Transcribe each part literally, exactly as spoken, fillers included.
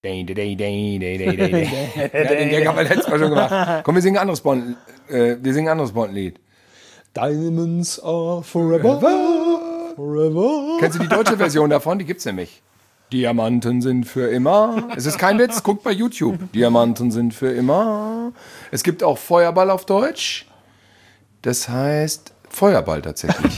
Day, day, day, day, day, day, day. Ja, den Gag haben wir letztes Mal schon gemacht. Komm, wir singen ein anderes Bond, äh, wir singen ein anderes Bond-Lied. Diamonds are forever, forever. Kennst du die deutsche Version davon? Die gibt's nämlich. Diamanten sind für immer. Es ist kein Witz, guckt bei YouTube. Diamanten sind für immer. Es gibt auch Feuerball auf Deutsch. Das heißt Feuerball tatsächlich.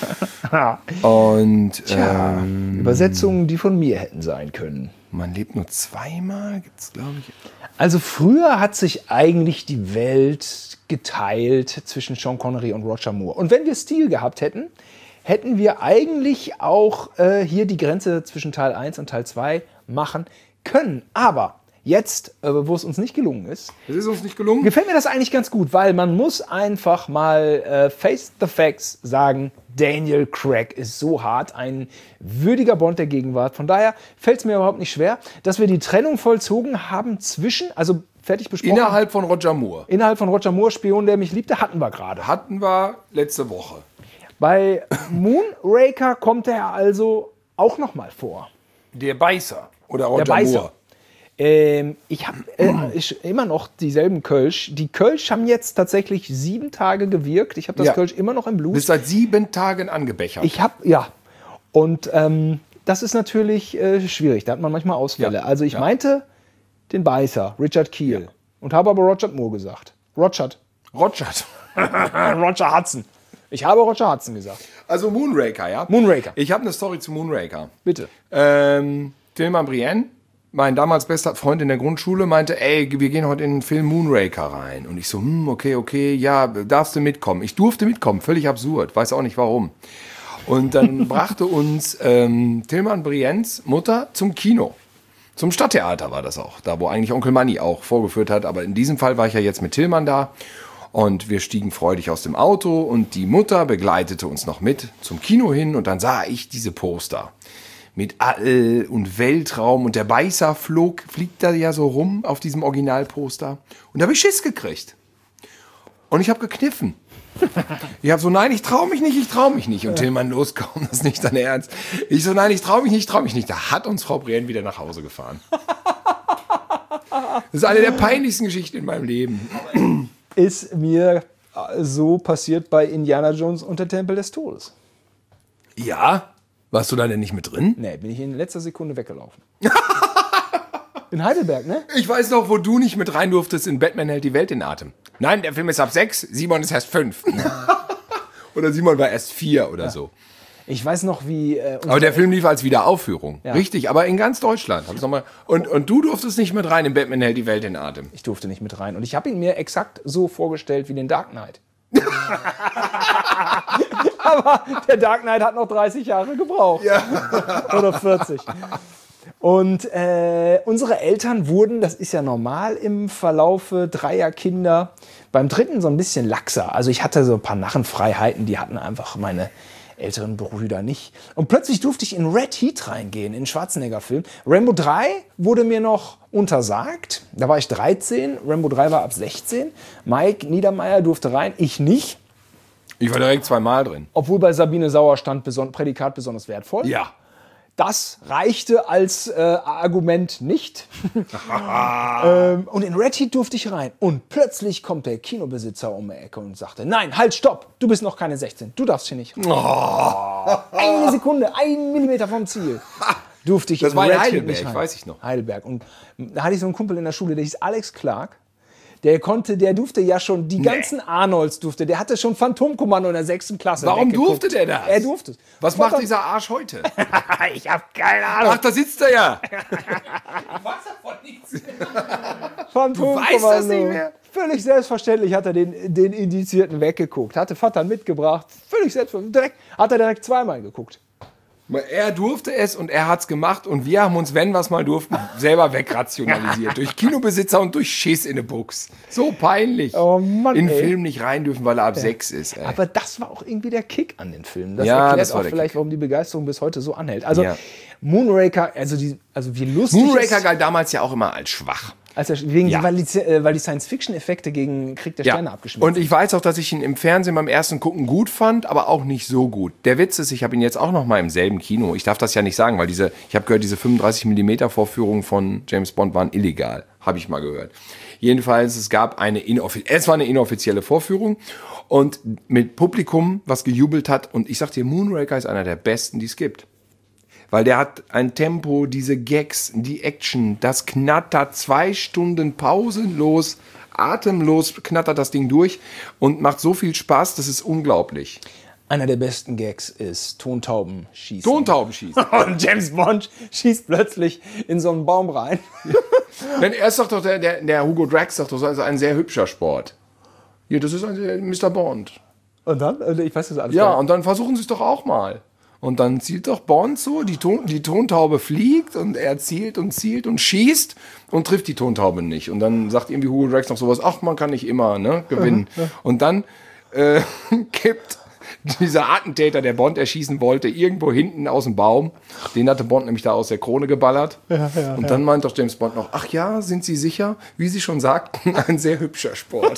Und Tja, ähm, Übersetzungen, die von mir hätten sein können. Man lebt nur zweimal, gibt's glaube ich. Also früher hat sich eigentlich die Welt geteilt zwischen Sean Connery und Roger Moore. Und wenn wir Stil gehabt hätten, hätten wir eigentlich auch äh, hier die Grenze zwischen Teil eins und Teil zwei machen können. Aber jetzt, äh, wo es uns nicht gelungen ist, Es ist uns nicht gelungen. gefällt mir das eigentlich ganz gut, weil man muss einfach mal äh, face the facts sagen, Daniel Craig ist so hart, ein würdiger Bond der Gegenwart. Von daher fällt es mir überhaupt nicht schwer, dass wir die Trennung vollzogen haben zwischen, also fertig besprochen. Innerhalb von Roger Moore. Innerhalb von Roger Moore, Spion, der mich liebte, hatten wir gerade. Hatten wir letzte Woche. Bei Moonraker kommt er also auch nochmal vor. Der Beißer. Oder Roger Der Beißer. Moore. Ähm, ich habe äh, ich- immer noch dieselben Kölsch. Die Kölsch haben jetzt tatsächlich sieben Tage gewirkt. Ich habe das Ja. Kölsch immer noch im Blut. Bist seit sieben Tagen angebechert. Ich habe, ja. Und ähm, das ist natürlich äh, schwierig. Da hat man manchmal Ausfälle. Ja. Also ich Ja. meinte den Beißer, Richard Keel. Ja. Und habe aber Roger Moore gesagt. Roger. Roger. Roger Hudson. Ich habe Roger Hudson gesagt. Also Moonraker, ja? Moonraker. Ich habe eine Story zu Moonraker. Bitte. Ähm, Tilman Brienne, mein damals bester Freund in der Grundschule, meinte, ey, wir gehen heute in den Film Moonraker rein. Und ich so, hm, okay, okay, ja, darfst du mitkommen? Ich durfte mitkommen, völlig absurd, weiß auch nicht warum. Und dann brachte uns ähm, Tilman Briennes Mutter zum Kino. Zum Stadttheater war das auch, da wo eigentlich Onkel Manni auch vorgeführt hat. Aber in diesem Fall war ich ja jetzt mit Tilman da. Und wir stiegen freudig aus dem Auto und die Mutter begleitete uns noch mit zum Kino hin. Und dann sah ich diese Poster mit All und Weltraum. Und der Beißer flog, fliegt da ja so rum auf diesem Originalposter. Und da habe ich Schiss gekriegt. Und ich habe gekniffen. Ich habe so, nein, ich traue mich nicht, ich traue mich nicht. Und Tilman, los, komm, das ist nicht dein Ernst. Ich so, nein, ich traue mich nicht, ich traue mich nicht. Da hat uns Frau Brienne wieder nach Hause gefahren. Das ist eine der peinlichsten Geschichten in meinem Leben. Ist mir äh, so passiert bei Indiana Jones und der Tempel des Todes. Ja? Warst du da denn nicht mit drin? Nee, bin ich in letzter Sekunde weggelaufen. In Heidelberg, ne? Ich weiß noch, wo du nicht mit rein durftest in Batman hält die Welt in Atem. Nein, der Film ist ab sechs, Simon ist erst fünf. Oder Simon war erst vier oder so. Ich weiß noch, wie... Äh, Aber der Film lief als Wiederaufführung. Ja. Richtig, aber in ganz Deutschland. Hab's noch mal. Und, und du durftest nicht mit rein in Batman hält die Welt in Atem. Ich durfte nicht mit rein. Und ich habe ihn mir exakt so vorgestellt wie den Dark Knight. Aber der Dark Knight hat noch dreißig Jahre gebraucht. Oder vierzig. Und äh, unsere Eltern wurden, das ist ja normal im Verlaufe dreier Kinder, beim dritten so ein bisschen laxer. Also ich hatte so ein paar Narrenfreiheiten, die hatten einfach meine älteren Brüder nicht. Und plötzlich durfte ich in Red Heat reingehen, in einen Schwarzenegger-Film. Rambo drei wurde mir noch untersagt. Da war ich dreizehn. Rambo drei war ab sechzehn. Mike Niedermeyer durfte rein, ich nicht. Ich war direkt zweimal drin. Obwohl bei Sabine Sauer stand beson- Prädikat besonders wertvoll. Ja. Das reichte als äh, Argument nicht. ähm, und in Red Heat durfte ich rein. Und plötzlich kommt der Kinobesitzer um die Ecke und sagte, nein, halt, stopp, du bist noch keine sechzehn, du darfst hier nicht rein. Oh. Eine Sekunde, ein Millimeter vom Ziel. Durfte ich Das in war in Red Heat Heidelberg, nicht rein. weiß ich noch. Heidelberg. Und da hatte ich so einen Kumpel in der Schule, der hieß Alex Clark. Der konnte, der durfte ja schon, die ganzen Arnolds durfte, der hatte schon Phantomkommando in der sechsten Klasse. Warum weggeguckt. durfte der das? Er durfte es. Was macht dieser Arsch heute? Ich hab keine Ahnung. Ach, da sitzt er ja. Phantomkommando. weißt das nicht mehr? Völlig selbstverständlich hat er den, den Indizierten weggeguckt. Hatte Vater mitgebracht. Völlig selbstverständlich. Direkt, hat er direkt zweimal geguckt. Er durfte es und er hat's gemacht und wir haben uns, wenn wir es mal durften, selber wegrationalisiert. Durch Kinobesitzer und durch Schiss in der Buchs. So peinlich. Oh Mann, in den ey. Film nicht rein dürfen, weil er ab sechs ist. Ey. Aber das war auch irgendwie der Kick an den Filmen. Das Ja, erklärt das war auch der vielleicht, Kick. warum die Begeisterung bis heute so anhält. Also Ja. Moonraker, also, die, also wie lustig Moonraker ist, galt damals ja auch immer als schwach. Als er, wegen, Ja. weil die, äh, weil die Science-Fiction-Effekte gegen Krieg der Sterne abgeschmissen Und ich weiß auch, dass ich ihn im Fernsehen beim ersten Gucken gut fand, aber auch nicht so gut. Der Witz ist, ich habe ihn jetzt auch noch mal im selben Kino. Ich darf das ja nicht sagen, weil diese, ich habe gehört, diese fünfunddreißig Millimeter Vorführungen von James Bond waren illegal. Habe ich mal gehört. Jedenfalls, es gab eine inoffi- es war eine inoffizielle Vorführung und mit Publikum, was gejubelt hat. Und ich sag dir, Moonraker ist einer der besten, die es gibt. Weil der hat ein Tempo, diese Gags, die Action, das knattert zwei Stunden pausenlos, atemlos knattert das Ding durch und macht so viel Spaß, das ist unglaublich. Einer der besten Gags ist Tontauben schießen. Tontauben schießen. Und James Bond schießt plötzlich in so einen Baum rein. Denn erst sagt doch der, der, der Hugo Drax, sagt doch, das ist ein sehr hübscher Sport. Ja, das ist ein sehr- Mister Bond. Und dann? Ich weiß das alles Ja, gar nicht. und dann versuchen sie es doch auch mal. Und dann zielt doch Bond so, die, Ton, die Tontaube fliegt und er zielt und zielt und schießt und trifft die Tontaube nicht. Und dann sagt irgendwie Hugo Drax noch sowas, ach, man kann nicht immer ne, gewinnen. Und dann äh, kippt dieser Attentäter, der Bond erschießen wollte, irgendwo hinten aus dem Baum. Den hatte Bond nämlich da aus der Krone geballert. Ja, ja, und dann meint doch James Bond noch, ach ja, sind Sie sicher? Wie Sie schon sagten, ein sehr hübscher Sport.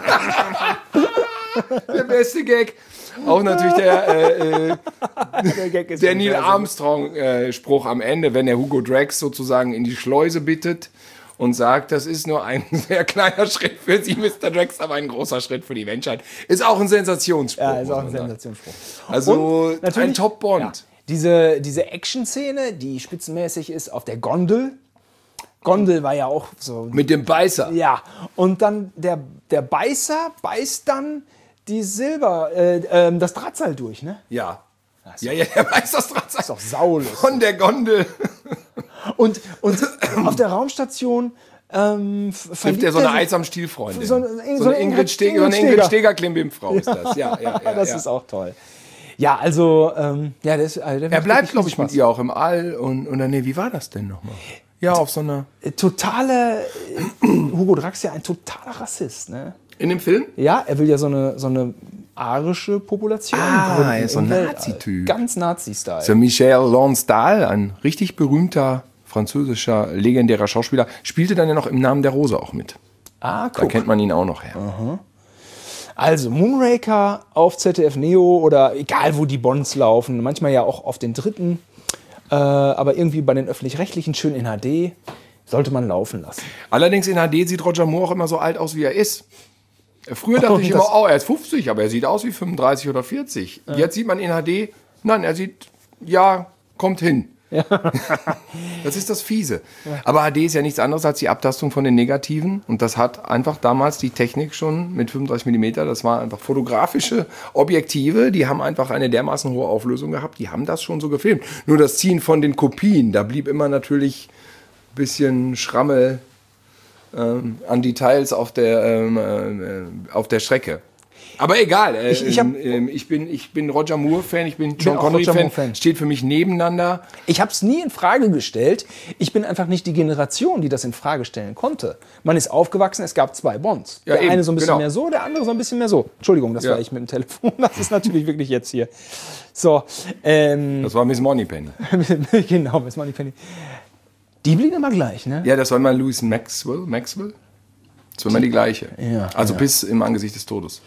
Der beste Gag. Auch natürlich der, äh, äh, Der Gag ist der schon Neil sehr, sehr Armstrong-Spruch am Ende, wenn der Hugo Drax sozusagen in die Schleuse bittet und sagt, das ist nur ein sehr kleiner Schritt für Sie, Mister Drax, aber ein großer Schritt für die Menschheit. Ist auch ein Sensationsspruch. Ja, ist muss auch ein man sagen. Sensationsspruch. Also Und natürlich- ein Top-Bond. Ja, diese, diese Action-Szene, die spitzenmäßig ist auf der Gondel. Gondel war ja auch so. Mit dem Beißer. Ja, und dann der, der Beißer beißt dann die Silber, äh, ähm, das Drahtseil durch, ne? Ja. Ja, ja, der weiß das dran. ist doch saulustig. Von der Gondel. Und, und auf der Raumstation ähm, Trifft er so eine Eis am Stiel-Freundin. So So, eine- eine, so eine Ingrid Steger, so eine Ingrid Ingrid Steger-Klimbim-Frau ist das. Ja, ja, ja, das ja. ist auch toll. Ja, also, ähm, ja, das, also der Er macht bleibt, wirklich glaube ich, Spaß. mit ihr auch im All. Und, und dann, nee, wie war das denn nochmal? Ja, auf so einer... Totale, äh, Hugo Drax ist ja ein totaler Rassist, ne? In dem Film? Ja, er will ja so eine, so eine arische Population Ah, gründen er ist so im ein Weltall. Nazi-Typ. Ganz Nazi-Style. So Michel Lonsdal, ein richtig berühmter französischer, legendärer Schauspieler, spielte dann ja noch im Namen der Rose auch mit. Ah, Da guck. kennt man ihn auch noch her. Also Moonraker auf Z D F Neo oder egal, wo die Bonds laufen. Manchmal ja auch auf den dritten. Äh, aber irgendwie bei den Öffentlich-Rechtlichen schön in H D. Sollte man laufen lassen. Allerdings in H D sieht Roger Moore auch immer so alt aus, wie er ist. Früher dachte Oh, ich das- immer, oh, er ist fünfzig, aber er sieht aus wie fünfunddreißig oder vierzig. Jetzt sieht man in H D, nein, er sieht, ja, kommt hin. Das ist das Fiese. Aber H D ist ja nichts anderes als die Abtastung von den Negativen. Und das hat einfach damals die Technik schon mit fünfunddreißig Millimeter. Das waren einfach fotografische Objektive. Die haben einfach eine dermaßen hohe Auflösung gehabt. Die haben das schon so gefilmt. Nur das Ziehen von den Kopien, da blieb immer natürlich ein bisschen Schrammel ähm, an Details auf der, ähm, äh, auf der Strecke. Aber egal, äh, Ich- ich hab- ähm, ich, bin, ich bin Roger Moore-Fan, ich bin bin John auch Roger Connery-Fan. Moore-Fan. Steht für mich nebeneinander. Ich habe es nie in Frage gestellt. Ich bin einfach nicht die Generation, die das in Frage stellen konnte. Man ist aufgewachsen, es gab zwei Bonds. Ja, der eben, eine so ein bisschen genau. mehr so, der andere so ein bisschen mehr so. Entschuldigung, das Ja. war ich mit dem Telefon. Das ist natürlich wirklich jetzt hier. So, ähm, Das war Miss Moneypenny. genau, Miss Moneypenny. Die blieben immer gleich, ne? Ja, das war immer Louis Maxwell. Maxwell? Das war immer die gleiche. Ja, also ja. bis im Angesicht des Todes.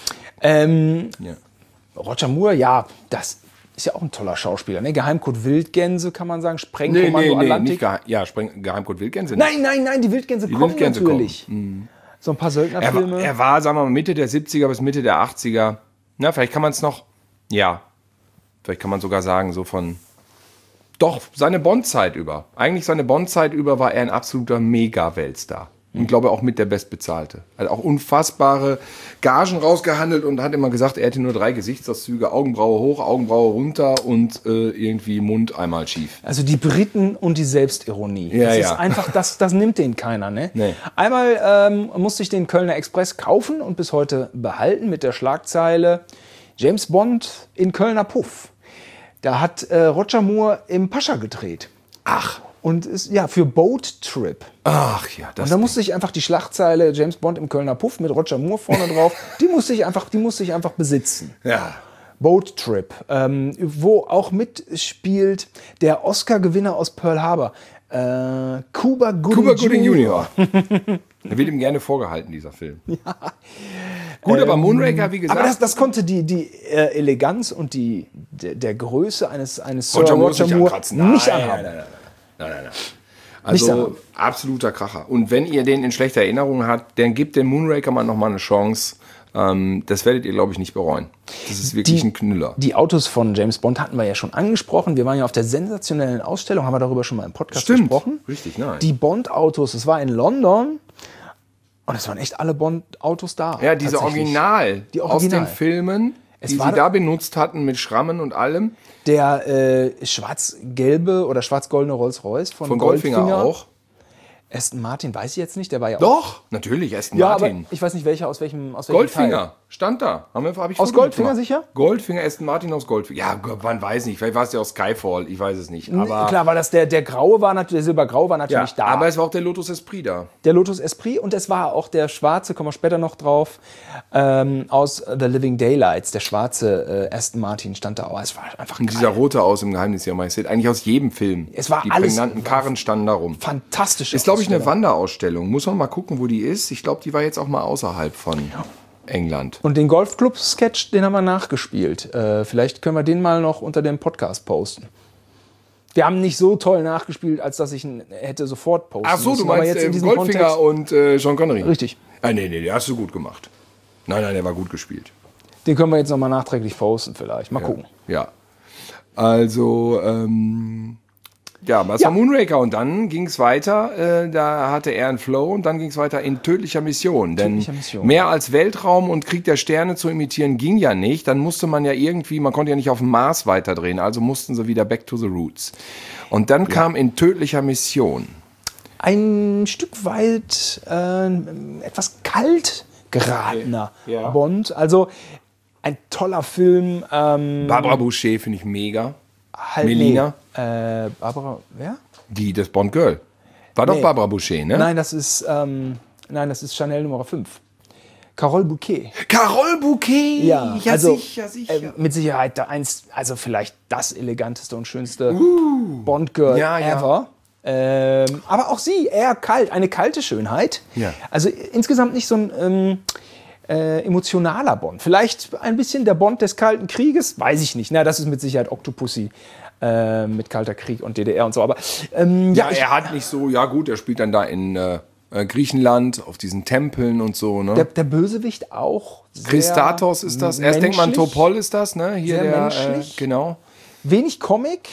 Ähm, Ja. Roger Moore, ja, das ist ja auch ein toller Schauspieler. Ne? Geheimcode Wildgänse, kann man sagen. Nee, Sprengkommando nee, nee, Atlantik. nicht Geheim, ja, Spreng, Geheimcode Wildgänse. Nein, nein, nein, die Wildgänse kommen Wildgänse natürlich. Mhm. So ein paar Er war, Söldnerfilme. er war, sagen wir mal, Mitte der siebziger bis Mitte der achtziger. Na, vielleicht kann man es noch, ja, vielleicht kann man sogar sagen, so von, doch, seine Bond-Zeit über. Eigentlich seine Bond-Zeit über war er ein absoluter Mega-Weltstar. Und glaube auch mit der Bestbezahlte. Hat auch unfassbare Gagen rausgehandelt und hat immer gesagt, er hätte nur drei Gesichtszüge, Augenbraue hoch, Augenbraue runter und äh, irgendwie Mund einmal schief. Also die Briten und die Selbstironie. Ja, das ja. ist einfach, das, das nimmt den keiner. Ne? Nee. Einmal ähm, musste ich den Kölner Express kaufen und bis heute behalten mit der Schlagzeile James Bond in Kölner Puff. Da hat äh, Roger Moore im Pascha gedreht. Ach, Und ist ja für Boat Trip. ach ja, das Und da musste ich einfach die Schlagzeile James Bond im Kölner Puff mit Roger Moore vorne drauf, die musste ich einfach, die musste ich einfach besitzen. ja. Boat Trip, ähm, wo auch mitspielt der Oscar-Gewinner aus Pearl Harbor. Äh, Cuba Gooding Cuba Gooding Junior Junior Der wird ihm gerne vorgehalten, dieser Film. Ja. Gut, aber Moonraker, wie gesagt. Aber das, das konnte die, die äh, Eleganz und die, der, der Größe eines, eines Sir Roger Moore Roger nicht Moore ankratzen. nicht Nein, anhaben. nein, nein, nein, nein, nein. Also absoluter Kracher. Und wenn ihr den in schlechter Erinnerung habt, dann gebt dem Moonraker mal nochmal eine Chance. Ähm, das werdet ihr, glaube ich, nicht bereuen. Das ist wirklich Die- ein Knüller. Die Autos von James Bond hatten wir ja schon angesprochen. Wir waren ja auf der sensationellen Ausstellung, haben wir darüber schon mal im Podcast Stimmt. gesprochen. Richtig, nein. Die Bond-Autos, das war in London und es waren echt alle Bond-Autos da. Ja, diese tatsächlich. Original, Die aus Original. den Filmen, Es die war sie da benutzt hatten mit Schrammen und allem. Der äh, schwarz-gelbe oder schwarz-goldene Rolls-Royce von, Von Goldfinger, auch. Aston Martin weiß ich jetzt nicht, der war ja auch. Doch, natürlich, Aston Ja, Martin. aber ich weiß nicht, welcher aus welchem aus welchem Goldfinger, Teil. stand da. Haben wir, hab ich Aus Fotos Goldfinger gemacht. sicher? Goldfinger, Aston Martin aus Goldfinger. Ja, man weiß nicht, vielleicht war es ja aus Skyfall, ich weiß es nicht. Aber, Klar, weil das der, der graue war natürlich, der silbergraue war ja, natürlich da. aber es war auch der Lotus Esprit da. Der Lotus Esprit und es war auch der schwarze, kommen wir später noch drauf, ähm, aus The Living Daylights, der schwarze äh, Aston Martin stand da auch. Es war einfach Und geil. dieser rote aus im Geheimnis der Majestät, eigentlich aus jedem Film. Es war Die alles- prägnanten Karren standen da rum. fantastisch. Ist, glaube ich, eine Wanderausstellung. Muss man mal gucken, wo die ist. Ich glaube, die war jetzt auch mal außerhalb von England. Und den Golfclub-Sketch, den haben wir nachgespielt. Äh, vielleicht können wir den mal noch unter dem Podcast posten. Wir haben nicht so toll nachgespielt, als dass ich ihn hätte sofort posten Ach so, müssen. du Aber meinst jetzt in äh, diesem Goldfinger Kontext, und äh, Sean Connery? Richtig. Ah, nee, nee, den hast du gut gemacht. Nein, nein, der war gut gespielt. Den können wir jetzt nochmal nachträglich posten vielleicht. Mal gucken. Ja. Also, ähm, ja, was Ja. war Moonraker? Und dann ging es weiter, äh, da hatte er einen Flow und dann ging es weiter in tödlicher Mission. Denn Tödlicher Mission. mehr als Weltraum und Krieg der Sterne zu imitieren ging ja nicht. Dann musste man ja irgendwie, man konnte ja nicht auf dem Mars weiterdrehen, also mussten sie wieder back to the roots. Und dann kam in tödlicher Mission. Ein Stück weit äh, etwas kalt geratener Ja. Bond. Also ein toller Film. Ähm, Barbara Boucher finde ich mega. halt, Melina? Nee. Äh, Barbara, wer? Die, das Bond Girl. War doch Nee. Barbara Boucher, ne? Nein, das ist, ähm, nein, das ist Chanel Nummer fünf. Carole Bouquet. Carole Bouquet! Ja, also sicher, sicher. äh, mit Sicherheit da eins, also vielleicht das eleganteste und schönste Bond-Girl Ja, ja. ever. Ähm, aber auch sie, eher kalt, eine kalte Schönheit. Ja. Also insgesamt nicht so ein ähm, äh, emotionaler Bond. Vielleicht ein bisschen der Bond des Kalten Krieges, weiß ich nicht. Na, das ist mit Sicherheit Octopussy äh, mit Kalter Krieg und D D R und so. Aber ähm, Ja, ja, ich, er hat nicht so, ja gut, er spielt dann da in äh, äh, Griechenland, auf diesen Tempeln und so, ne? der, der Bösewicht auch. sehr Christatos ist das. Erst denkt man, menschlich. Topol ist das, ne? Hier Sehr der, menschlich. Äh, genau. Wenig Comic.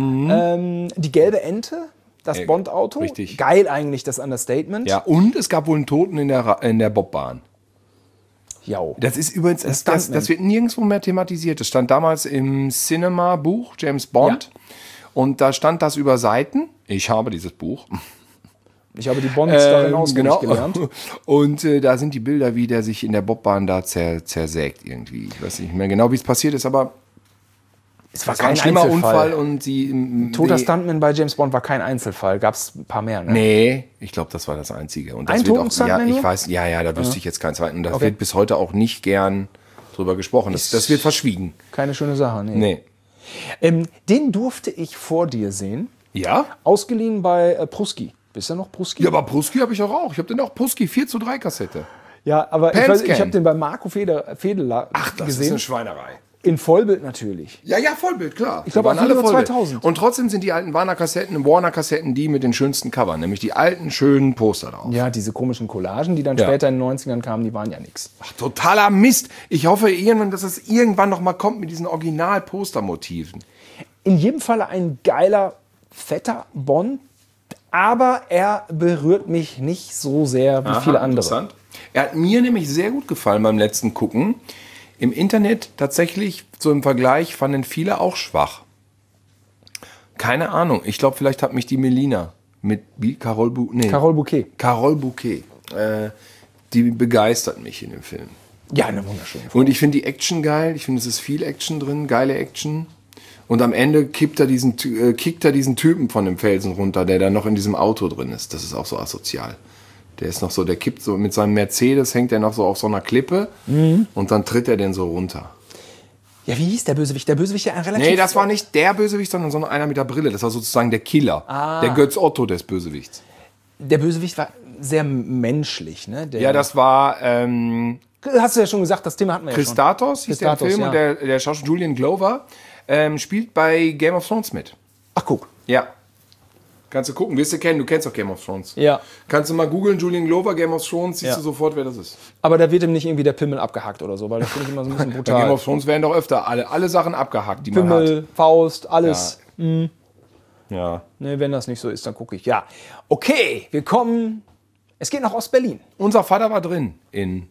Ähm, die gelbe Ente, das Äh, Bond-Auto. richtig. Geil eigentlich, das Understatement. Ja, und es gab wohl einen Toten in der, Ra- in der Bobbahn. Jau. Das ist übrigens, das, das, Stuntman. das wird nirgendwo mehr thematisiert. Das stand damals im Cinema-Buch, James Bond. Ja. Und da stand das über Seiten. Ich habe dieses Buch. Ich habe die Bonds darin Ähm, auswendig gelernt. Und äh, da sind die Bilder, wie der sich in der Bobbahn da zer, zersägt irgendwie. Ich weiß nicht mehr genau, wie es passiert ist, aber Es war es war ein kein schlimmer Einzelfall. Unfall und sie... im- Toter die- Stuntman bei James Bond war kein Einzelfall. Gab es ein paar mehr, ne? Nee, ich glaube, das war das Einzige. Und das Ein wird auch, Toten-Stuntman ja, ich nur? weiß, ja, ja, da wüsste ich jetzt keinen zweiten. Und das Okay. wird bis heute auch nicht gern drüber gesprochen. Das, das wird verschwiegen. Keine schöne Sache, nee. Nee. Ähm, den durfte ich vor dir sehen. Ja? Ausgeliehen bei äh, Pruski. Bist du noch Pruski? Ja, aber Pruski habe ich auch. auch. Ich habe den auch Pruski vier zu drei Kassette. Ja, aber ich, weiß, Panscan. ich habe den bei Marco Feder, Fedela Ach, das ist gesehen. eine Schweinerei. In Vollbild natürlich. Ja, ja, Vollbild, klar. Ich glaub, Die waren auch alle über Vollbild. zweitausend. Und trotzdem sind die alten Warner-Kassetten, Warner-Kassetten die mit den schönsten Covern, nämlich die alten, schönen Poster drauf. Ja, diese komischen Collagen, die dann Ja. später in den neunzigern kamen, die waren ja nix. Ach, totaler Mist. Ich hoffe irgendwann, dass es irgendwann noch mal kommt mit diesen Original-Postermotiven. In jedem Falle ein geiler, fetter Bond, aber er berührt mich nicht so sehr wie viele andere. Interessant. Er hat mir nämlich sehr gut gefallen beim letzten Gucken. Im Internet tatsächlich, so im Vergleich, fanden viele auch schwach. Keine Ahnung. Ich glaube, vielleicht hat mich die Melina mit wie? Carole Bouquet. Nee. Carole Bouquet. Carole Bouquet. Äh, die begeistert mich in dem Film. Ja, eine wunderschöne Frau. Und ich finde die Action geil. Ich finde, es ist viel Action drin, geile Action. Und am Ende kippt er diesen, Ty- äh, kickt er diesen Typen von dem Felsen runter, der da noch in diesem Auto drin ist. Das ist auch so asozial. Der ist noch so, der kippt so mit seinem Mercedes, hängt er noch so auf so einer Klippe und dann tritt er den so runter. Ja, wie hieß der Bösewicht? Der Bösewicht ja ein relativ... Nee, das war nicht der Bösewicht, sondern, sondern einer mit der Brille. Das war sozusagen der Killer. Ah. Der Götz Otto des Bösewichts. Der Bösewicht war sehr menschlich, ne? Der, Ja, das war ähm, hast du ja schon gesagt, das Thema hatten wir Christatos, hieß der im Christatos, Film. ja. Und der, der Schauspieler Julian Glover ähm, spielt bei Game of Thrones mit. ja schon. Ach, guck. Ja. Kannst du gucken, wirst du kennen, du kennst doch Game of Thrones. Ja. Kannst du mal googeln, Julian Glover, Game of Thrones, siehst Ja. du sofort, wer das ist. Aber da wird ihm nicht irgendwie der Pimmel abgehackt oder so, weil das finde ich immer so ein bisschen Bei brutal. Game of Thrones werden doch öfter alle, alle Sachen abgehackt, die man hat. Pimmel, Faust, alles. Ja. Ne, wenn das nicht so ist, dann gucke ich. Ja. Okay, wir kommen. Es geht nach Ostberlin. Unser Vater war drin in,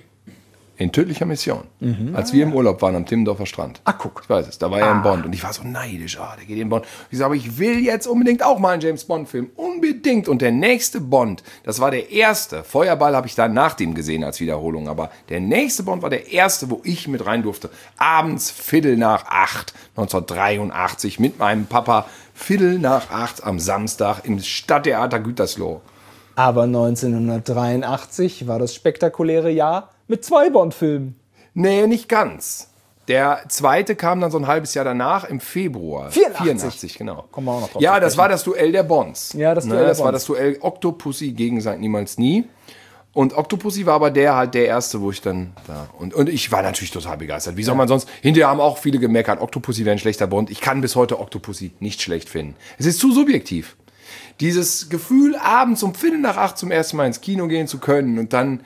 in tödlicher Mission, als wir im Urlaub waren am Timmendorfer Strand. Ach, guck. Ich weiß es, da war er in Bond und ich war so neidisch, ah, der geht in Bond. Ich sage, aber ich will jetzt unbedingt auch mal einen James-Bond-Film, unbedingt. Und der nächste Bond, das war der erste, Feuerball habe ich dann nach dem gesehen als Wiederholung, aber der nächste Bond war der erste, wo ich mit rein durfte. Abends Viertel nach acht, neunzehnhundertdreiundachtzig, mit meinem Papa, Viertel nach acht am Samstag im Stadttheater Gütersloh. Aber neunzehnhundertdreiundachtzig war das spektakuläre Jahr mit zwei Bond-Filmen. Nee, nicht ganz. Der zweite kam dann so ein halbes Jahr danach, im Februar. vierundachtzig. vierundachtzig, genau. Kommen wir auch noch drauf Ja, zu das sprechen. war das Duell der Bonds. Ja, das Duell ne, der Das war Bonds. das Duell Octopussy gegen Sankt Niemals Nie. Und Octopussy war aber der halt der erste, wo ich dann da... Und, und ich war natürlich total begeistert. Wie soll man sonst... Hinterher haben auch viele gemeckert, Octopussy wäre ein schlechter Bond. Ich kann bis heute Octopussy nicht schlecht finden. Es ist zu subjektiv. Dieses Gefühl, abends um Viertel nach acht zum ersten Mal ins Kino gehen zu können und dann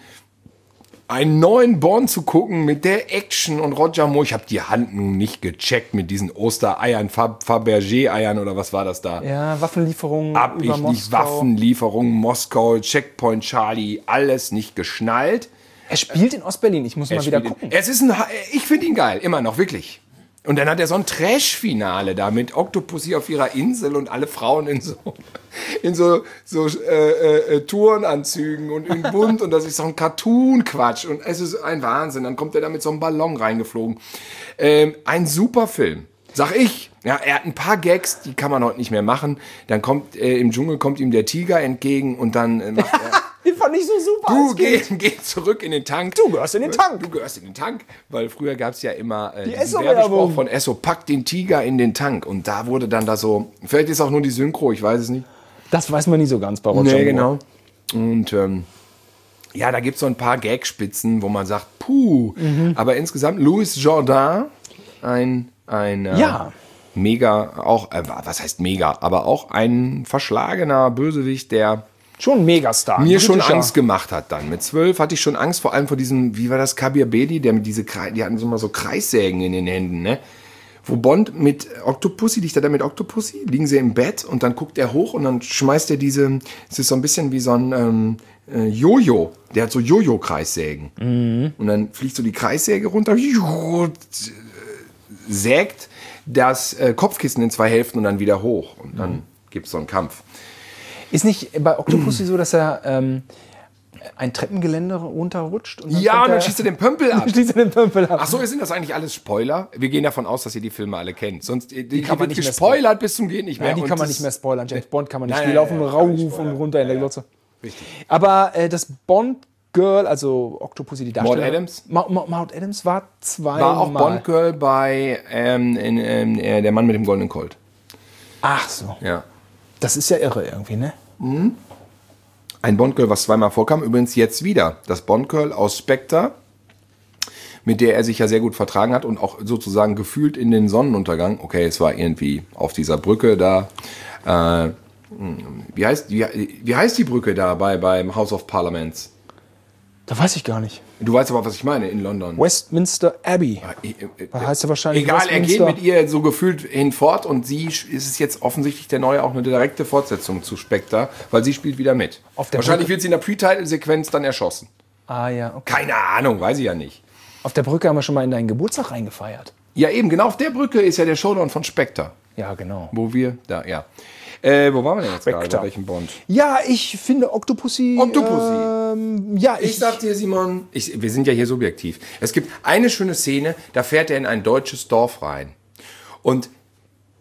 einen neuen Bond zu gucken mit der Action und Roger Moore. Ich habe die Hand nun nicht gecheckt mit diesen Ostereiern, Fab- Fabergé-Eiern oder was war das da? Ja, Waffenlieferungen Hab über ich Moskau. nicht, Waffenlieferungen, Moskau, Checkpoint Charlie, alles nicht geschnallt. Er spielt in Ostberlin. Ich muss mal wieder gucken. Es ist ein, Ha- ich finde ihn geil, immer noch, wirklich. Und dann hat er so ein Trash-Finale da mit Octopussy auf ihrer Insel und alle Frauen in so, in so, so äh, äh, Turnanzügen und in bunt und das ist so ein Cartoon-Quatsch und es ist ein Wahnsinn. Dann kommt er da mit so einem Ballon reingeflogen. Ähm, ein super Film, sag ich. Ja, er hat ein paar Gags, die kann man heute nicht mehr machen. Dann kommt äh, im Dschungel kommt ihm der Tiger entgegen und dann äh, macht er... Den fand ich so super. Du als geh, Kind. geh zurück in den Tank. Du gehörst in den Tank. Du gehörst in den Tank, weil früher gab es ja immer äh, Die diesen Esso-Werbung. Werbespruch von Esso, pack den Tiger in den Tank. Und da wurde dann da so, vielleicht ist auch nur die Synchro, ich weiß es nicht. Das weiß man nie so ganz bei Roger Moore. genau. Und ähm, ja, da gibt es so ein paar Gagspitzen, wo man sagt, puh. Mhm. Aber insgesamt, Louis Jourdain, ein, ein äh, Ja. mega, auch, äh, was heißt mega, aber auch ein verschlagener Bösewicht, der Schon ein Megastar. mir Ein schon britischer. Angst gemacht hat dann. Mit zwölf hatte ich schon Angst, vor allem vor diesem, wie war das, Kabir Bedi, der mit diese, Kre- die hatten so mal so Kreissägen in den Händen, ne? Wo Bond mit Octopussy, liegt er da mit Octopussy, liegen sie im Bett und dann guckt er hoch und dann schmeißt er diese, es ist so ein bisschen wie so ein ähm, äh, Jojo, der hat so Jojo-Kreissägen. Mhm. Und dann fliegt so die Kreissäge runter, sägt das äh, Kopfkissen in zwei Hälften und dann wieder hoch. Und dann gibt es so einen Kampf. Ist nicht bei Octopussy so, dass er ähm, ein Treppengeländer runterrutscht? Und dann Ja, kommt und dann er- schießt er den Pömpel ab. schließt er den Pömpel ab. Ach so, sind das eigentlich alles Spoiler? Wir gehen davon aus, dass ihr die Filme alle kennt. Sonst die, die kann man wird nicht mehr gespoilert bis zum geht nicht mehr. Nein, die Und kann man das- nicht mehr spoilern. James Bond kann man nicht. Nein, die nein, laufen nein, rauf kann man nicht und spoilern. runter in der Ja, Glotze. Richtig. Aber äh, das Bond-Girl, also Octopussy, die Darstellerin. Maud Adams? Ma Ma Maud Adams war zweimal. War auch Bond Girl bei ähm, in, ähm, äh, Der Mann mit dem goldenen Colt. Ach so. Ja. Das ist ja irre irgendwie, ne? Ein Bond Girl, was zweimal vorkam. Übrigens jetzt wieder. Das Bond Girl aus Spectre, mit der er sich ja sehr gut vertragen hat und auch sozusagen gefühlt in den Sonnenuntergang. Okay, es war irgendwie auf dieser Brücke da. Äh, wie, heißt, wie, wie heißt die Brücke da bei, beim House of Parliaments? Da weiß ich gar nicht. Du weißt aber, was ich meine, in London. Westminster Abbey. Äh, äh, Da heißt er wahrscheinlich Egal, er geht Westminster. mit ihr so gefühlt hinfort und sie sch- ist es jetzt offensichtlich der neue auch eine direkte Fortsetzung zu Spectre, weil sie spielt wieder mit. Auf der Wahrscheinlich Brücke? wird sie in der Pre-Title-Sequenz dann erschossen. Ah ja, okay. Keine Ahnung, weiß ich ja nicht. Auf der Brücke haben wir schon mal in deinen Geburtstag reingefeiert. Ja eben, genau auf der Brücke ist ja der Showdown von Spectre, Ja, genau. wo wir, da, ja. Äh, wo waren wir denn jetzt gerade, Spectre. bei welchem Bond? Ja, ich finde Octopussy... Octopussy. Ähm, ja, ich... Ich sag dir, Simon, ich, wir sind ja hier subjektiv. Es gibt eine schöne Szene, da fährt er in ein deutsches Dorf rein. Und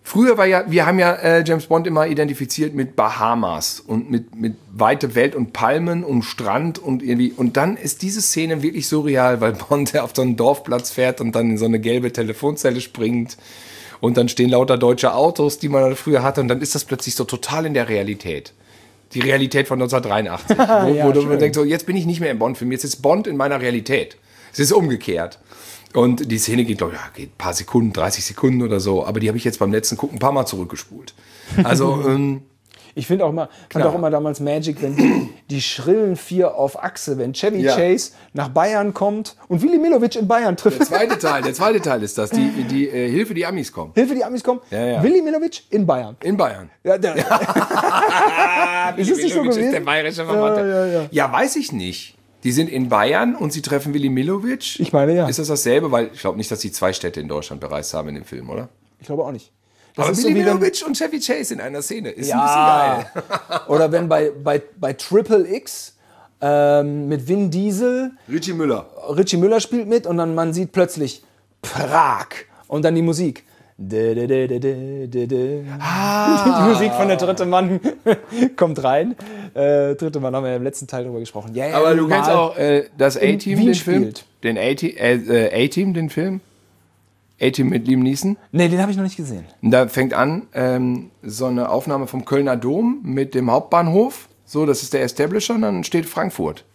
Früher war ja, wir haben ja äh, James Bond immer identifiziert mit Bahamas und mit, mit weite Welt und Palmen und Strand und irgendwie. Und dann ist diese Szene wirklich surreal, weil Bond auf so einen Dorfplatz fährt und dann in so eine gelbe Telefonzelle springt. Und dann stehen lauter deutsche Autos, die man früher hatte. Und dann ist das plötzlich so total in der Realität. Die Realität von neunzehnhundertdreiundachtzig. wo ja, wo du schön. denkst, so, jetzt bin ich nicht mehr im Bond-Film, jetzt ist Bond in meiner Realität. Es ist umgekehrt. Und die Szene geht, glaube ich, ja, geht ein paar Sekunden, dreißig Sekunden oder so. Aber die habe ich jetzt beim letzten Gucken ein paar Mal zurückgespult. Also, ähm, Ich finde auch immer, fand auch immer damals Magic, wenn die, die schrillen vier auf Achse, wenn Chevy Ja. Chase nach Bayern kommt und Willy Milovic in Bayern trifft. der zweite Teil, der zweite Teil ist das, die, die äh, Hilfe, die Amis kommen. Hilfe, die Amis kommen. Ja, ja. Willy Milovic in Bayern. In Bayern. Ja, der, ist es nicht so gewesen? Ist der bayerische Verwandte. Ja, ja, ja. ja, weiß ich nicht. Die sind in Bayern und sie treffen Willy Milovic. Ich meine, ja. Ist das dasselbe? Weil ich glaube nicht, dass sie zwei Städte in Deutschland bereist haben in dem Film, oder? Ich glaube auch nicht. Das Aber ist Willy so wie wenn, Milovic und Chevy Chase in einer Szene. Ist ja. ein bisschen geil. Oder wenn bei, bei, bei Triple X ähm, mit Vin Diesel, Richie Müller. Richie Müller spielt mit und dann man sieht plötzlich Prag und dann die Musik. Dä, dä, dä, dä, dä, dä, dä. Ah. Die Musik von der dritte Mann kommt rein. Äh, dritte Mann haben wir im letzten Teil drüber gesprochen. Ja, ja, Aber du normal. kennst auch äh, das In A-Team, Wien den Film? spielt. Den A-Team, äh, äh, A-Team, den Film? A-Team mit Liam Neeson. Nee, den habe ich noch nicht gesehen. Und da fängt an ähm, so eine Aufnahme vom Kölner Dom mit dem Hauptbahnhof. So, das ist der Establisher und dann steht Frankfurt.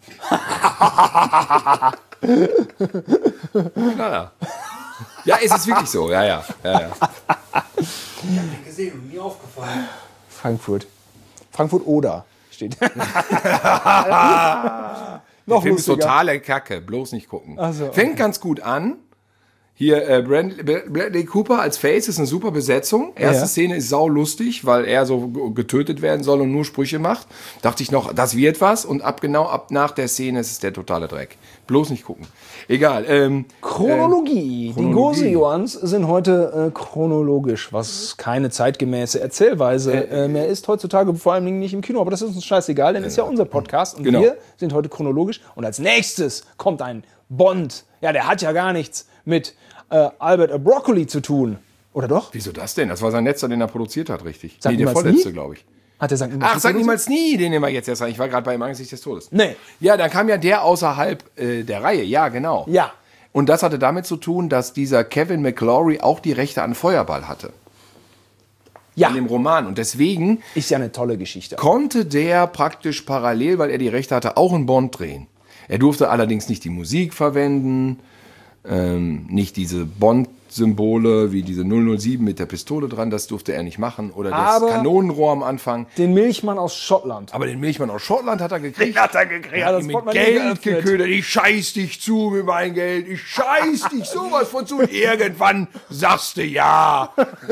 Klar. Ja, ist es wirklich so. Ja, ja. ja, ja. Ich hab den gesehen und nie aufgefallen. Frankfurt. Frankfurt oder steht. Der Noch Film ist lustiger. totale Kacke. Bloß nicht gucken. Ach so, Fängt ganz gut an. Hier, äh, Brand- Bradley Cooper als Face ist eine super Besetzung. Erste Ja. Szene ist saulustig, weil er so g- getötet werden soll und nur Sprüche macht. Dachte ich noch, das wird was. Und ab genau ab nach der Szene ist es der totale Dreck. Bloß nicht gucken. Egal. Ähm, Chronologie. Die Chronologie. Gose-Johanns sind heute äh, chronologisch, was keine zeitgemäße Erzählweise äh, mehr ist heutzutage, vor allem nicht im Kino. Aber das ist uns scheißegal, denn es ist ja unser Podcast und Genau. wir sind heute chronologisch. Und als nächstes kommt ein Bond. Ja, der hat ja gar nichts mit äh, Albert A. Broccoli zu tun. Oder doch? Wieso das denn? Das war sein letzter, den er produziert hat, richtig. Sag nee, der niemals vorletzte, nie? glaube ich. Hat er sagt Ach, sag niemals nie, den nehmen wir jetzt erst rein. Ich war gerade bei Im Angesicht des Todes. Nee. Ja, dann kam ja der außerhalb äh, der Reihe. Ja, genau. Ja. Und das hatte damit zu tun, dass dieser Kevin McClory auch die Rechte an Feuerball hatte. Ja. In dem Roman. Und deswegen Ist ja eine tolle Geschichte. konnte der praktisch parallel, weil er die Rechte hatte, auch einen Bond drehen. Er durfte allerdings nicht die Musik verwenden, ähm, nicht diese Bond-Symbole wie diese null null sieben mit der Pistole dran, das durfte er nicht machen. Oder das Aber- Kanonenrohr am Anfang. Den Milchmann aus Schottland. Aber den Milchmann aus Schottland hat er gekriegt. hat er gekriegt. Er hat das ihn mit Portemonnaie Geld geöffnet. geködert. Ich scheiß dich zu mit meinem Geld. Ich scheiß dich sowas von zu. Und irgendwann sagst du ja.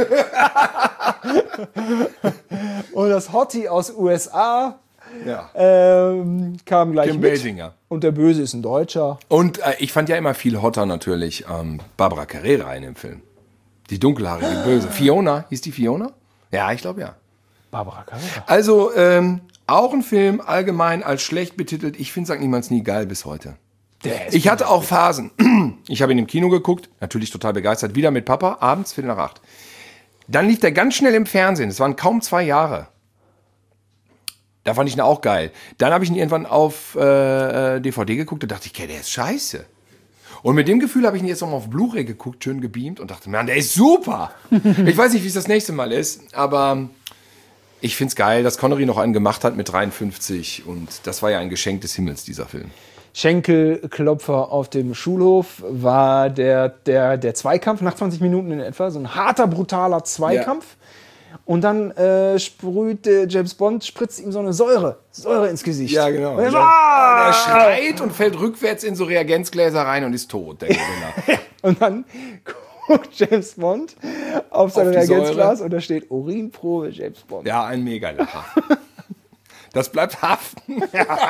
Und das Hottie aus U S A ja. ähm, kam gleich Kim mit. Basinger. Und der Böse ist ein Deutscher. Und äh, ich fand ja immer viel hotter natürlich ähm, Barbara Carrera in dem Film. Die dunkelhaarige Böse. Fiona, hieß die Fiona? Ja, ich glaube ja. Barbara Carrera. Also ähm, auch ein Film allgemein als schlecht betitelt. Ich finde Sankt Niemals nie geil bis heute. Der ist Ich hatte auch Phasen. Ich habe ihn im Kino geguckt, natürlich total begeistert, wieder mit Papa, abends, Viertel nach acht. Dann lief der ganz schnell im Fernsehen, das waren kaum zwei Jahre. Da fand ich ihn auch geil. Dann habe ich ihn irgendwann auf äh, D V D geguckt und dachte ich, okay, der ist scheiße. Und mit dem Gefühl habe ich ihn jetzt nochmal auf Blu-ray geguckt, schön gebeamt und dachte, man, der ist super. Ich weiß nicht, wie es das nächste Mal ist, aber ich finde es geil, dass Connery noch einen gemacht hat mit dreiundfünfzig und das war ja ein Geschenk des Himmels, dieser Film. Schenkelklopfer auf dem Schulhof war der, der, der Zweikampf nach zwanzig Minuten in etwa. So ein harter, brutaler Zweikampf. Und dann äh, sprüht äh, James Bond, spritzt ihm so eine Säure, Säure ins Gesicht. Ja, genau. Und er, so, Ja. ah! Er schreit und fällt rückwärts in so Reagenzgläser rein und ist tot, der Gewinner. Und dann guckt James Bond auf sein Auf die Reagenzglas Säure. und da steht Urinprobe James Bond. Ja, ein Megalacher. Das bleibt haften.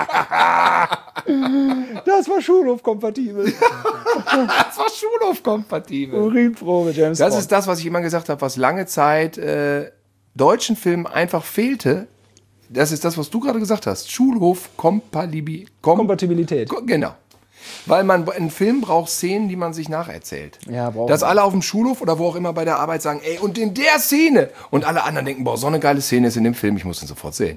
Das war Schulhofkompatibel. Das war Schulhofkompatibel. Urinprobe James Das Bond. ist das, was ich immer gesagt habe, was lange Zeit äh, deutschen Filmen einfach fehlte. Das ist das, was du gerade gesagt hast. Schulhofkompatibel. Kom Kompatibilität. Ko- Genau. Weil man einen Film braucht Szenen, die man sich nacherzählt. Ja, braucht Dass man. alle auf dem Schulhof oder wo auch immer bei der Arbeit sagen, ey, und in der Szene. Und alle anderen denken, boah, so eine geile Szene ist in dem Film, ich muss ihn sofort sehen.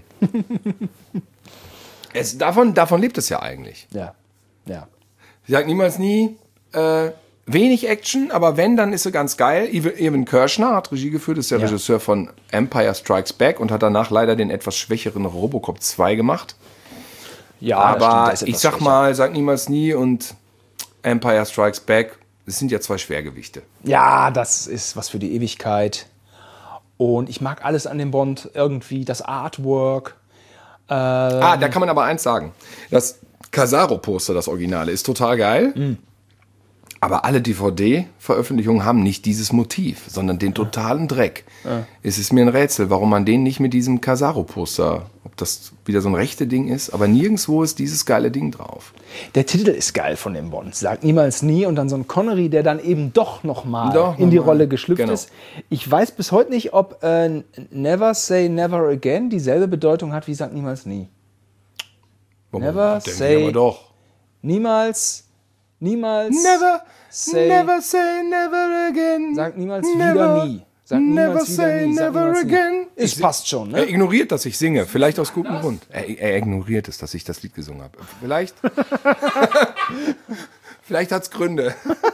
es, davon, davon lebt es ja eigentlich. Ja, ja. Ich sage niemals nie, äh, wenig Action, aber wenn, dann ist sie ganz geil. Evan Kirshner hat Regie geführt, ist der Ja. Regisseur von Empire Strikes Back und hat danach leider den etwas schwächeren Robocop zwei gemacht. Ja, aber das stimmt, ich sag mal, sag niemals nie und Empire Strikes Back, das sind ja zwei Schwergewichte. Ja, das ist was für die Ewigkeit. Und ich mag alles an dem Bond irgendwie, das Artwork. Ah, da kann man aber eins sagen. Das Casaro-Poster, das Originale, ist total geil. Mhm. Aber alle D V D-Veröffentlichungen haben nicht dieses Motiv, sondern den totalen Dreck. Ja. Es ist mir ein Rätsel, warum man den nicht mit diesem Casaro-Poster, ob das wieder so ein rechte Ding ist, aber nirgendwo ist dieses geile Ding drauf. Der Titel ist geil von dem Bond. Sagt niemals nie. Und dann so ein Connery, der dann eben doch nochmal Doch, in die noch mal. Rolle geschlüpft Genau. ist. Ich weiß bis heute nicht, ob äh, Never Say Never Again dieselbe Bedeutung hat wie Sagt niemals nie. Warum? Never Denke ich say- aber doch. Niemals, niemals. Never, say- never say never again. Sagt niemals Never, wieder nie. Sagt never niemals wieder say nie. Sagt never niemals nie. again. Es passt schon, Er ne? ignoriert, dass ich singe. Vielleicht aus gutem Grund. Er, er ignoriert es, dass ich das Lied gesungen habe. Vielleicht. Vielleicht hat es Gründe.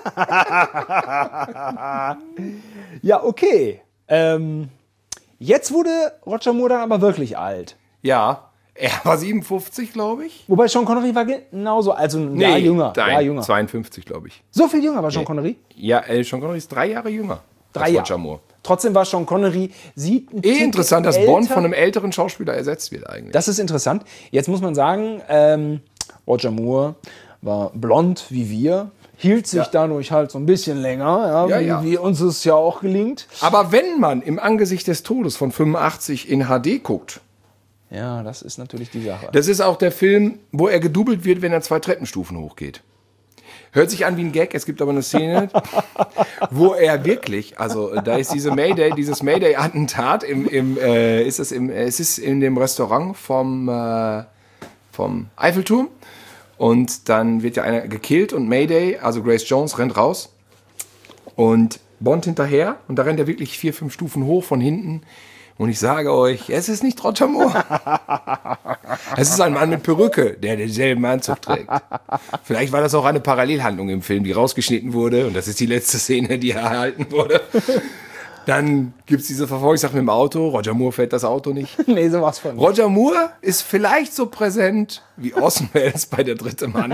Ja, okay. Ähm, jetzt wurde Roger Moore dann aber wirklich alt. Ja, er war siebenundfünfzig, glaube ich. Wobei Sean Connery war genauso, also ein Jahr jünger. nein, Jahr jünger. zweiundfünfzig, glaube ich. So viel jünger war Sean Connery? Ja, äh, Sean Connery ist drei Jahre jünger. Drei als Jahre. Roger Moore. Trotzdem war Sean Connery, sieht ein Eh Ticken interessant, dass älter. Bond von einem älteren Schauspieler ersetzt wird eigentlich. Das ist interessant. Jetzt muss man sagen, ähm, Roger Moore war blond wie wir, hielt sich Ja. dadurch halt so ein bisschen länger, ja, Ja, wie, ja. wie uns es ja auch gelingt. Aber wenn man im Angesicht des Todes von fünfundachtzig in H D guckt, Ja, das ist natürlich die Sache. das ist auch der Film, wo er gedoubelt wird, wenn er zwei Treppenstufen hochgeht. Hört sich an wie ein Gag, es gibt aber eine Szene, wo er wirklich, also da ist diese Mayday, dieses Mayday-Attentat im, im äh, ist es im, äh, es ist in dem Restaurant vom, äh, vom Eiffelturm und dann wird ja einer gekillt und Mayday, also Grace Jones, rennt raus und Bond hinterher und da rennt er wirklich vier, fünf Stufen hoch von hinten. Und ich sage euch, es ist nicht Roger Moore. Es ist ein Mann mit Perücke, der denselben Anzug trägt. Vielleicht war das auch eine Parallelhandlung im Film, die rausgeschnitten wurde. Und das ist die letzte Szene, die erhalten wurde. Dann gibt es diese Verfolgungssache mit dem Auto. Roger Moore fährt das Auto nicht. nee, sowas von. Roger Moore ist vielleicht so präsent wie Orson Welles bei Der dritte Mann.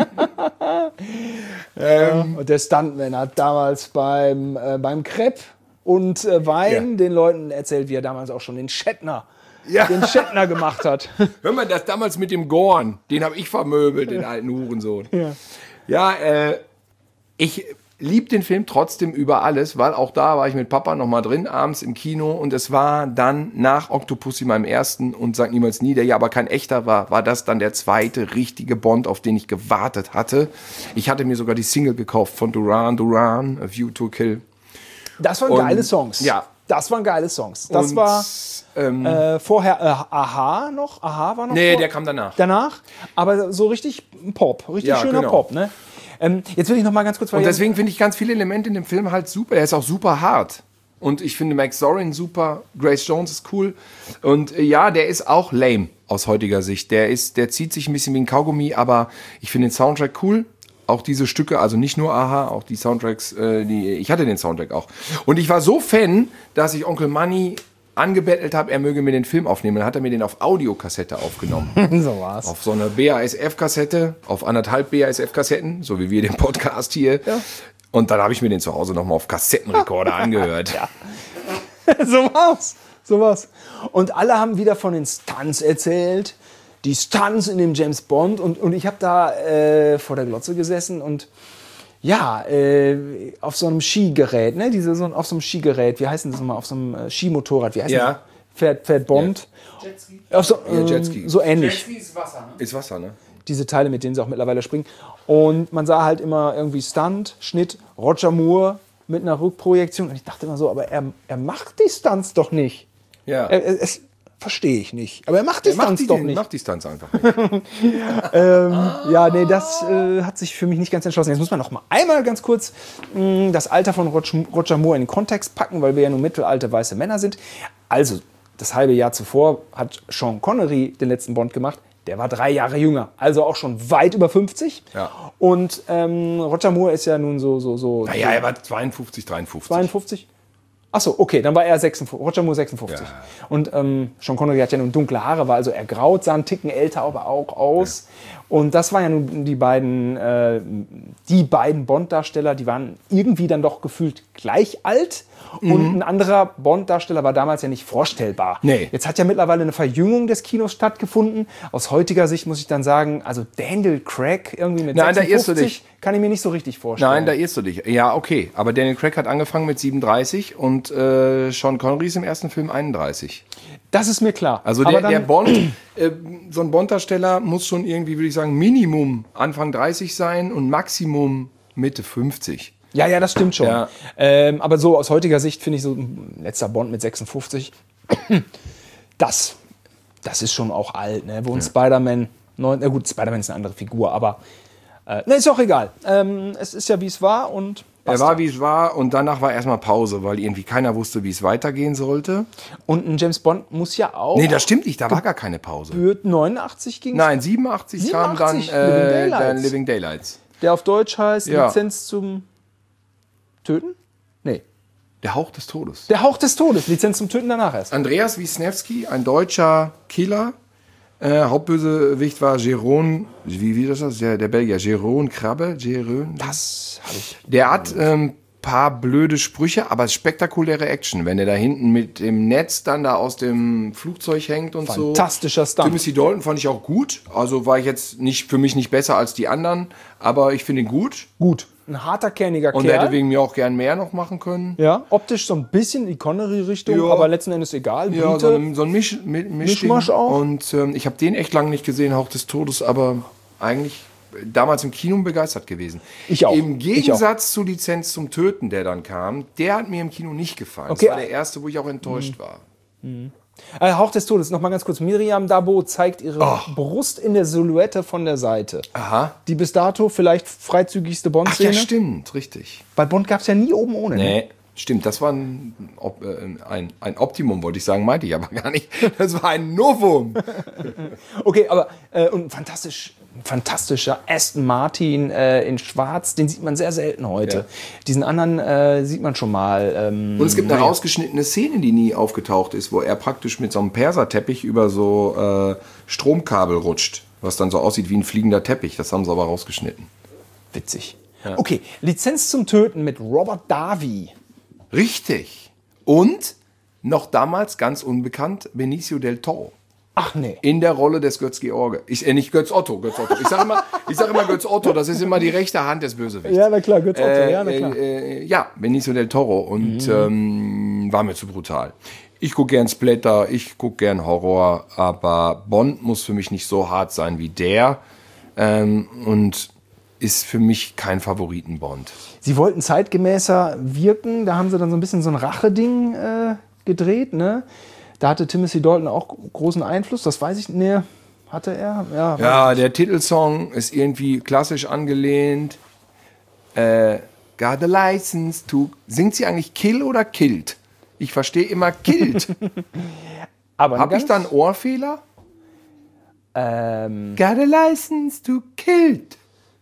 Und der Stuntman hat damals beim, äh, beim Crepe und äh, Wein Ja. den Leuten erzählt, wie er damals auch schon den Shatner, Ja. den Shatner gemacht hat. Hör mal, das damals mit dem Gorn, den habe ich vermöbelt, den alten Hurensohn. Ja, ja äh, ich liebe den Film trotzdem über alles, weil auch da war ich mit Papa noch mal drin, abends im Kino und es war dann nach Octopussy, meinem ersten und Sag niemals nie, der ja aber kein echter war, war das dann der zweite richtige Bond, auf den ich gewartet hatte. Ich hatte mir sogar die Single gekauft von Duran Duran, A View to a Kill. Das waren Und- geile Songs. ja. Das waren geile Songs. Das Und, war ähm, äh, vorher äh, Aha noch. Aha war noch nee, vor, der kam danach. danach. Aber so richtig Pop. Richtig Ja, schöner genau. Pop. Ne? Ähm, jetzt will ich noch mal ganz kurz... weil Und ihr- deswegen finde ich ganz viele Elemente in dem Film halt super. Er ist auch super hart. Und ich finde Max Zorin super, Grace Jones ist cool. Und äh, ja, der ist auch lame aus heutiger Sicht. Der ist, der zieht sich ein bisschen wie ein Kaugummi, aber ich finde den Soundtrack cool. Auch diese Stücke, also nicht nur Aha, auch die Soundtracks, äh, die, ich hatte den Soundtrack auch. Und ich war so Fan, dass ich Onkel Money angebettelt habe, er möge mir den Film aufnehmen. Dann hat er mir den auf Audiokassette aufgenommen. so war's. Auf so eine B A S F-Kassette, auf anderthalb B A S F-Kassetten, so wie wir den Podcast hier. Und dann habe ich mir den zu Hause nochmal auf Kassettenrekorder angehört. so war's. So war's. Und alle haben wieder von den Stunts erzählt. Die Stunts in dem James Bond. Und, und ich habe da äh, vor der Glotze gesessen und ja, äh, auf so einem Skigerät, ne? Diese, so, auf so einem Skigerät, wie heißt denn das nochmal? Auf so einem äh, Skimotorrad, wie heißt Ja. das? Fährt, fährt Bond. Jetski. Auf so, Ja, ähm, Jetski. so ähnlich. Jetski ist Wasser, ne? Ist Wasser, ne? Diese Teile, mit denen sie auch mittlerweile springen. Und man sah halt immer irgendwie Stunt, Schnitt, Roger Moore mit einer Rückprojektion. Und ich dachte immer so, aber er, er macht die Stunts doch nicht. Ja. Er, er, es, Verstehe ich nicht. Aber er macht die Er macht Stunts die, doch nicht. macht die Stunts einfach nicht. ähm, ja, nee, das äh, hat sich für mich nicht ganz entschlossen. Jetzt muss man noch mal einmal ganz kurz mh, das Alter von Roger, Roger Moore in den Kontext packen, weil wir ja nur mittelalte weiße Männer sind. Also, das halbe Jahr zuvor hat Sean Connery den letzten Bond gemacht. Der war drei Jahre jünger, also auch schon weit über fünfzig. Ja. Und ähm, Roger Moore ist ja nun so... so, so Naja, er war zweiundfünfzig, dreiundfünfzig. zweiundfünfzig? Achso, okay, dann war er sechsundfünfzig, Roger Moore sechsundfünfzig. Ja. Und ähm, Sean Connery hat ja nun dunkle Haare, war also ergraut, sah einen Ticken älter aber auch aus. Ja. Und das waren ja nun die beiden, äh, die beiden Bond-Darsteller, die waren irgendwie dann doch gefühlt gleich alt. Mhm. Und ein anderer Bond-Darsteller war damals ja nicht vorstellbar. Nee. Jetzt hat ja mittlerweile eine Verjüngung des Kinos stattgefunden. Aus heutiger Sicht muss ich dann sagen, also Daniel Craig irgendwie mit Nein, da irrst du sechsundfünfzig dich. kann ich mir nicht so richtig vorstellen. Nein, da irrst du dich. Ja, okay. Aber Daniel Craig hat angefangen mit siebenunddreißig und äh, Sean Connery ist im ersten Film einunddreißig. Das ist mir klar. Also der, der Bond, äh, so ein Bond-Darsteller muss schon irgendwie, würde ich sagen, Minimum Anfang dreißig sein und Maximum Mitte fünfzig. Ja, ja, das stimmt schon. Ja. Ähm, aber so aus heutiger Sicht finde ich so ein letzter Bond mit sechsundfünfzig, das, das ist schon auch alt, ne? Wo ein ja. Spider-Man, neun, na gut, Spider-Man ist eine andere Figur, aber äh, ne, ist auch egal. Ähm, es ist ja, wie es war und er war, wie es war und danach war erstmal Pause, weil irgendwie keiner wusste, wie es weitergehen sollte. Und ein James Bond muss ja auch... Nee, das stimmt nicht, da war gar keine Pause. neunundachtzig ging es? Nein, siebenundachtzig, siebenundachtzig kam dann Living, äh, Daylights. dann Living Daylights. Der auf Deutsch heißt Ja. Lizenz zum Töten? Nee. Der Hauch des Todes. Der Hauch des Todes, Lizenz zum Töten danach erst. Andreas Wisniewski, ein deutscher Killer. Äh, Hauptbösewicht war Jérôme, wie, wie ist das? Der, der Belgier, Jérôme Krabbe. Jérôme. Das habe ich... Der hat ein ähm, paar blöde Sprüche, aber spektakuläre Action. Wenn er da hinten mit dem Netz dann da aus dem Flugzeug hängt und so. Fantastischer Stunt. Timothy Dalton fand ich auch gut. Also war ich jetzt nicht für mich nicht besser als die anderen, aber ich finde ihn gut. Gut. Ein harter, kerniger Und Kerl. er hätte wegen mir auch gern mehr noch machen können. Ja, optisch so ein bisschen in die Connery-Richtung, Ja. aber letzten Endes egal. Ja, Brite. so ein, so ein Misch, Mi- Mischding. Mischmasch auch. Und ähm, ich habe den echt lange nicht gesehen, Hauch des Todes, aber eigentlich damals im Kino begeistert gewesen. Ich auch. Im Ich Gegensatz zu Lizenz zum Töten, der dann kam, der hat mir im Kino nicht gefallen. Okay. Das war der erste, wo ich auch enttäuscht war. Äh, Hauch des Todes, noch mal ganz kurz. Miriam Dabo zeigt ihre Oh. Brust in der Silhouette von der Seite. Aha. Die bis dato vielleicht freizügigste Ach Bond-Szene. ja, stimmt, richtig. Bei Bond gab es ja nie oben ohne. Ne? Nee, stimmt, das war ein, Op- äh, ein, ein Optimum, wollte ich sagen, meinte ich aber gar nicht. Das war ein Novum. Okay, aber äh, und fantastisch, fantastischer Aston Martin äh, in Schwarz, den sieht man sehr selten heute. Ja. Diesen anderen äh, sieht man schon mal. Ähm, Und es gibt eine naja. rausgeschnittene Szene, die nie aufgetaucht ist, wo er praktisch mit so einem Perserteppich über so äh, Stromkabel rutscht, was dann so aussieht wie ein fliegender Teppich. Das haben sie aber rausgeschnitten. Witzig. Okay, Lizenz zum Töten mit Robert Davi. Richtig. Und noch damals ganz unbekannt Benicio del Toro. Ach nee. In der Rolle des Götz George. Ich, äh, nicht Götz Otto, Götz Otto. Ich sage immer, ich sag immer Götz Otto, das ist immer die rechte Hand des Bösewichts. Ja, na klar, Götz Otto, Äh, ja, na klar. Äh, äh, ja, Benicio del Toro. Und ähm, war mir zu brutal. Ich gucke gern Splatter, ich gucke gern Horror, aber Bond muss für mich nicht so hart sein wie der. Ähm, und ist für mich kein Favoriten-Bond. Sie wollten zeitgemäßer wirken, da haben sie dann so ein bisschen so ein Racheding äh, gedreht, ne? Da hatte Timothy Dalton auch großen Einfluss, das weiß ich, ne, hatte er? Ja, Ja, der Titelsong ist irgendwie klassisch angelehnt. Äh, got a license to... Singt sie eigentlich Kill oder Killed? Ich verstehe immer Killed. aber Hab ich ganz- da einen Ohrfehler? Ähm, Got a license to Killed.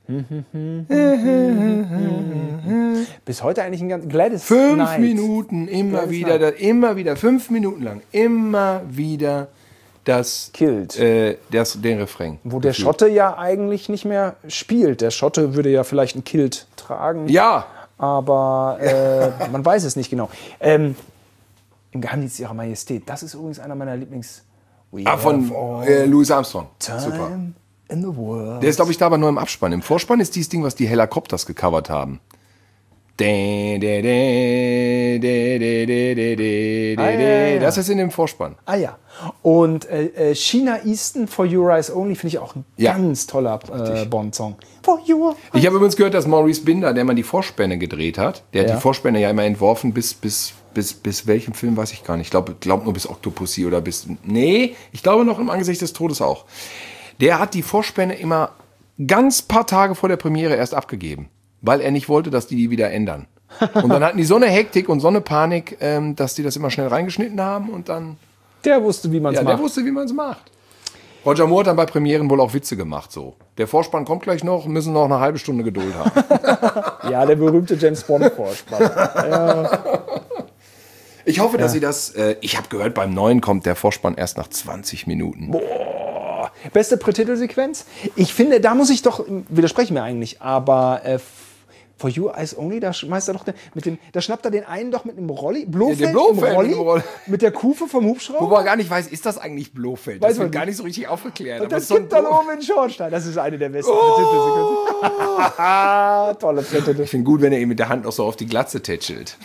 bis heute eigentlich ein ganz Gladys Fünf Knight. Minuten, immer Gladys wieder, da, immer wieder, fünf Minuten lang, immer wieder das... Killed. Äh, das, den Refrain. Wo der gefühlt. Schotte ja eigentlich nicht mehr spielt. Der Schotte würde ja vielleicht ein Kilt tragen. Ja, Aber äh, man weiß es nicht genau. Ähm, Im Geheimdienst ihrer Majestät. Das ist übrigens einer meiner Lieblings... We ah, von have all äh, Louis Armstrong. time Super. in the world. Der ist, glaube ich, da aber nur im Abspann. Im Vorspann ist dieses Ding, was die Helicopters gecovert haben. De, de, de, de, de, de, de, de, Ah, ja, de. ja. Das ist in dem Vorspann. Ah ja. Und äh, äh, China Easton, For Your Eyes Only, finde ich auch ein Ja. ganz toller äh, Bond-Song. For Your Ich habe übrigens gehört, dass Maurice Binder, der mal die Vorspänne gedreht hat, der hat Ja. die Vorspänne ja immer entworfen bis, bis bis, bis welchem Film weiß ich gar nicht. Ich glaube glaub nur bis Octopussy oder bis... Nee, ich glaube noch im Angesicht des Todes auch. Der hat die Vorspänne immer ganz paar Tage vor der Premiere erst abgegeben, weil er nicht wollte, dass die die wieder ändern. Und dann hatten die so eine Hektik und so eine Panik, ähm, dass die das immer schnell reingeschnitten haben und dann... Der wusste, wie man es ja, macht. der wusste, wie man es macht. Roger Moore hat dann bei Premieren wohl auch Witze gemacht, so. Der Vorspann kommt gleich noch, müssen noch eine halbe Stunde Geduld haben. Ja, der berühmte James Bond-Vorspann. Ja. Ich hoffe, dass sie das... Äh, ich habe gehört, beim Neuen kommt der Vorspann erst nach zwanzig Minuten. Boah. Beste Prätitelsequenz? Ich finde, da muss ich doch... Widerspreche mir eigentlich, aber... Äh, For You Eyes Only, da schmeißt er doch den, mit dem, da schnappt er den einen doch mit einem Rolli, Blofeld, Ja, der Blofeld im Rolli, mit dem Rolli. mit der Kufe vom Hubschrauber. Wo man gar nicht weiß, ist das eigentlich Blofeld? Weiß Das man wird gar nicht. nicht so richtig aufgeklärt. Und aber das so ein gibt dann Blo- oben in Schornstein. Das ist eine der besten Oh. Prätitelsequenzen. Tolle Prätitel. Ich finde gut, wenn er ihn mit der Hand noch so auf die Glatze tätschelt.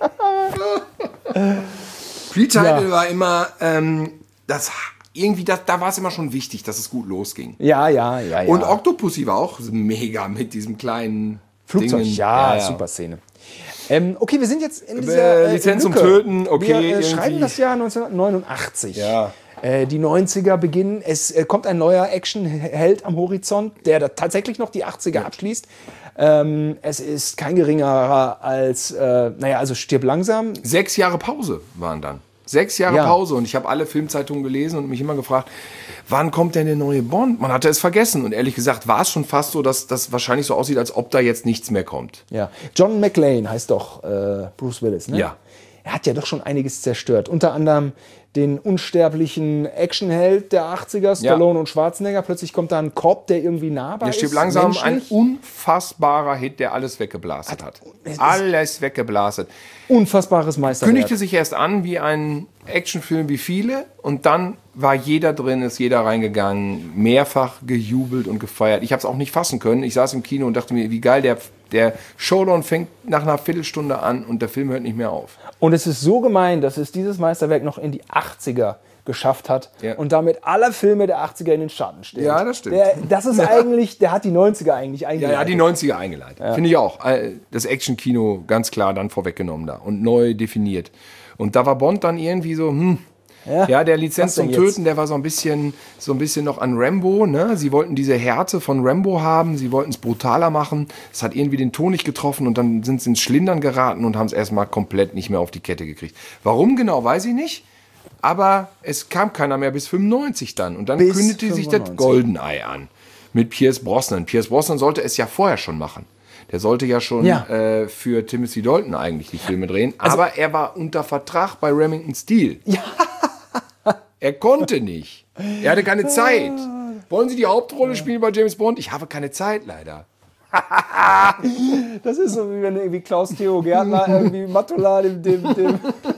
Pre-Title Ja. war immer, ähm, das irgendwie, das, da war es immer schon wichtig, dass es gut losging. Ja, ja, ja, ja. Und Octopussy war auch mega mit diesem kleinen Flugzeug, Dingen. ja, super Szene. Ähm, okay, wir sind jetzt in dieser Äh, Lizenz zum Lücke. Töten, okay, Wir äh, irgendwie. schreiben das Jahr neunzehnhundertneunundachtzig. Ja. Äh, die neunziger beginnen. Es äh, kommt ein neuer Actionheld am Horizont, der da tatsächlich noch die achtziger abschließt. Ähm, es ist kein geringerer als, äh, naja, also Stirb langsam. Sechs Jahre Pause waren dann. Sechs Jahre Ja. Pause und ich habe alle Filmzeitungen gelesen und mich immer gefragt, wann kommt denn der neue Bond? Man hatte es vergessen und ehrlich gesagt war es schon fast so, dass das wahrscheinlich so aussieht, als ob da jetzt nichts mehr kommt. Ja. John McClane heißt doch äh, Bruce Willis, ne? Ja. Er hat ja doch schon einiges zerstört. Unter anderem den unsterblichen Actionheld der achtziger, Stallone und Schwarzenegger. Plötzlich kommt da ein Cop, der irgendwie nahbar Der ist. stirbt langsam, ein menschlich. unfassbarer Hit, der alles weggeblastet hat. Alles weggeblastet. Unfassbares Meisterwerk. Kündigte sich erst an wie ein Actionfilm wie viele und dann war jeder drin, ist jeder reingegangen, mehrfach gejubelt und gefeiert. Ich habe es auch nicht fassen können. Ich saß im Kino und dachte mir, wie geil, der, der Showdown fängt nach einer Viertelstunde an und der Film hört nicht mehr auf. Und es ist so gemein, dass es dieses Meisterwerk noch in die achtziger geschafft hat Ja. und damit alle Filme der achtziger in den Schatten stellt. Ja, das stimmt. Der, das ist eigentlich, der hat die neunziger eigentlich Ja, eingeleitet. ja, die neunziger eingeleitet. Finde ich auch. Äh, Das Action-Kino ganz klar dann vorweggenommen da und neu definiert. Und da war Bond dann irgendwie so, hm, Ja, ja, der Lizenz was denn zum jetzt? Töten, der war so ein bisschen, so ein bisschen noch an Rambo, ne? Sie wollten diese Härte von Rambo haben, sie wollten es brutaler machen. Es hat irgendwie den Ton nicht getroffen und dann sind sie ins Schlindern geraten und haben es erstmal komplett nicht mehr auf die Kette gekriegt. Warum genau, weiß ich nicht. Aber es kam keiner mehr bis fünfundneunzig dann. Und dann Bis kündigte sich das fünfundneunzig. Goldeneye an. Mit Pierce Brosnan. Pierce Brosnan sollte es ja vorher schon machen. Der sollte ja schon Ja. äh, für Timothy Dalton eigentlich die Filme drehen. Aber er war unter Vertrag bei Remington Steele. Ja. Er konnte nicht. Er hatte keine Zeit. Wollen Sie die Hauptrolle spielen bei James Bond? Ich habe keine Zeit, leider. Das ist so, wie wenn irgendwie Klaus-Theo Gärtner irgendwie Matula, dem, dem, dem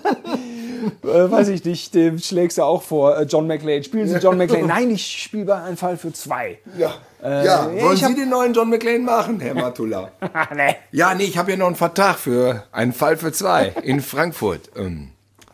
äh, weiß ich nicht, dem schlägst du auch vor, äh, John McClane. Spielen Sie John McClane? Nein, ich spiele bei einem Fall für zwei. Ja, Äh, ja. wollen ich Sie hab- den neuen John McClane machen, Herr Matula? nee. Ja, nee, ich habe ja noch einen Vertrag für einen Fall für zwei in Frankfurt. Ähm.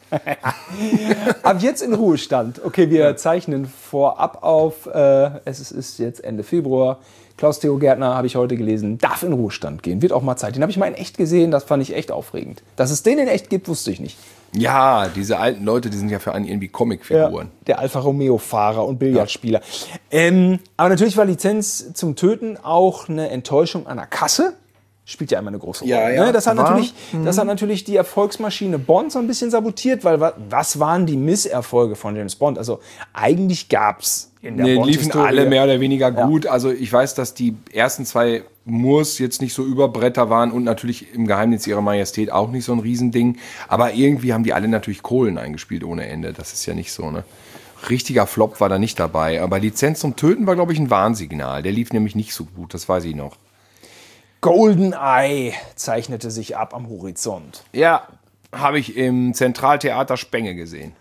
Ab jetzt in Ruhestand. Okay, wir zeichnen vorab auf. Äh, es ist- ist jetzt Ende Februar. Klaus-Theo Gärtner, habe ich heute gelesen, darf in Ruhestand gehen. Wird auch mal Zeit. Den habe ich mal in echt gesehen. Das fand ich echt aufregend. Dass es den in echt gibt, wusste ich nicht. Ja, diese alten Leute, die sind ja für einen irgendwie Comicfiguren. Der Alfa Romeo-Fahrer und Billardspieler. Ähm, aber natürlich war Lizenz zum Töten auch eine Enttäuschung an der Kasse. Spielt ja immer eine große Rolle. Ja, ja. Ne? Das, hat War. natürlich, das hat natürlich die Erfolgsmaschine Bond so ein bisschen sabotiert, weil wa- was waren die Misserfolge von James Bond? Also eigentlich gab es in der Nee, liefen Bond-Historie... alle mehr oder weniger gut. Also ich weiß, dass die ersten zwei Moors jetzt nicht so Überbretter waren und natürlich im Geheimnis ihrer Majestät auch nicht so ein Riesending. Aber irgendwie haben die alle natürlich Kohlen eingespielt ohne Ende. Das ist ja nicht so, ne? Richtiger Flop war da nicht dabei. Aber Lizenz zum Töten war, glaube ich, ein Warnsignal. Der lief nämlich nicht so gut, das weiß ich noch. GoldenEye zeichnete sich ab am Horizont. Ja, habe ich im Zentraltheater Spenge gesehen.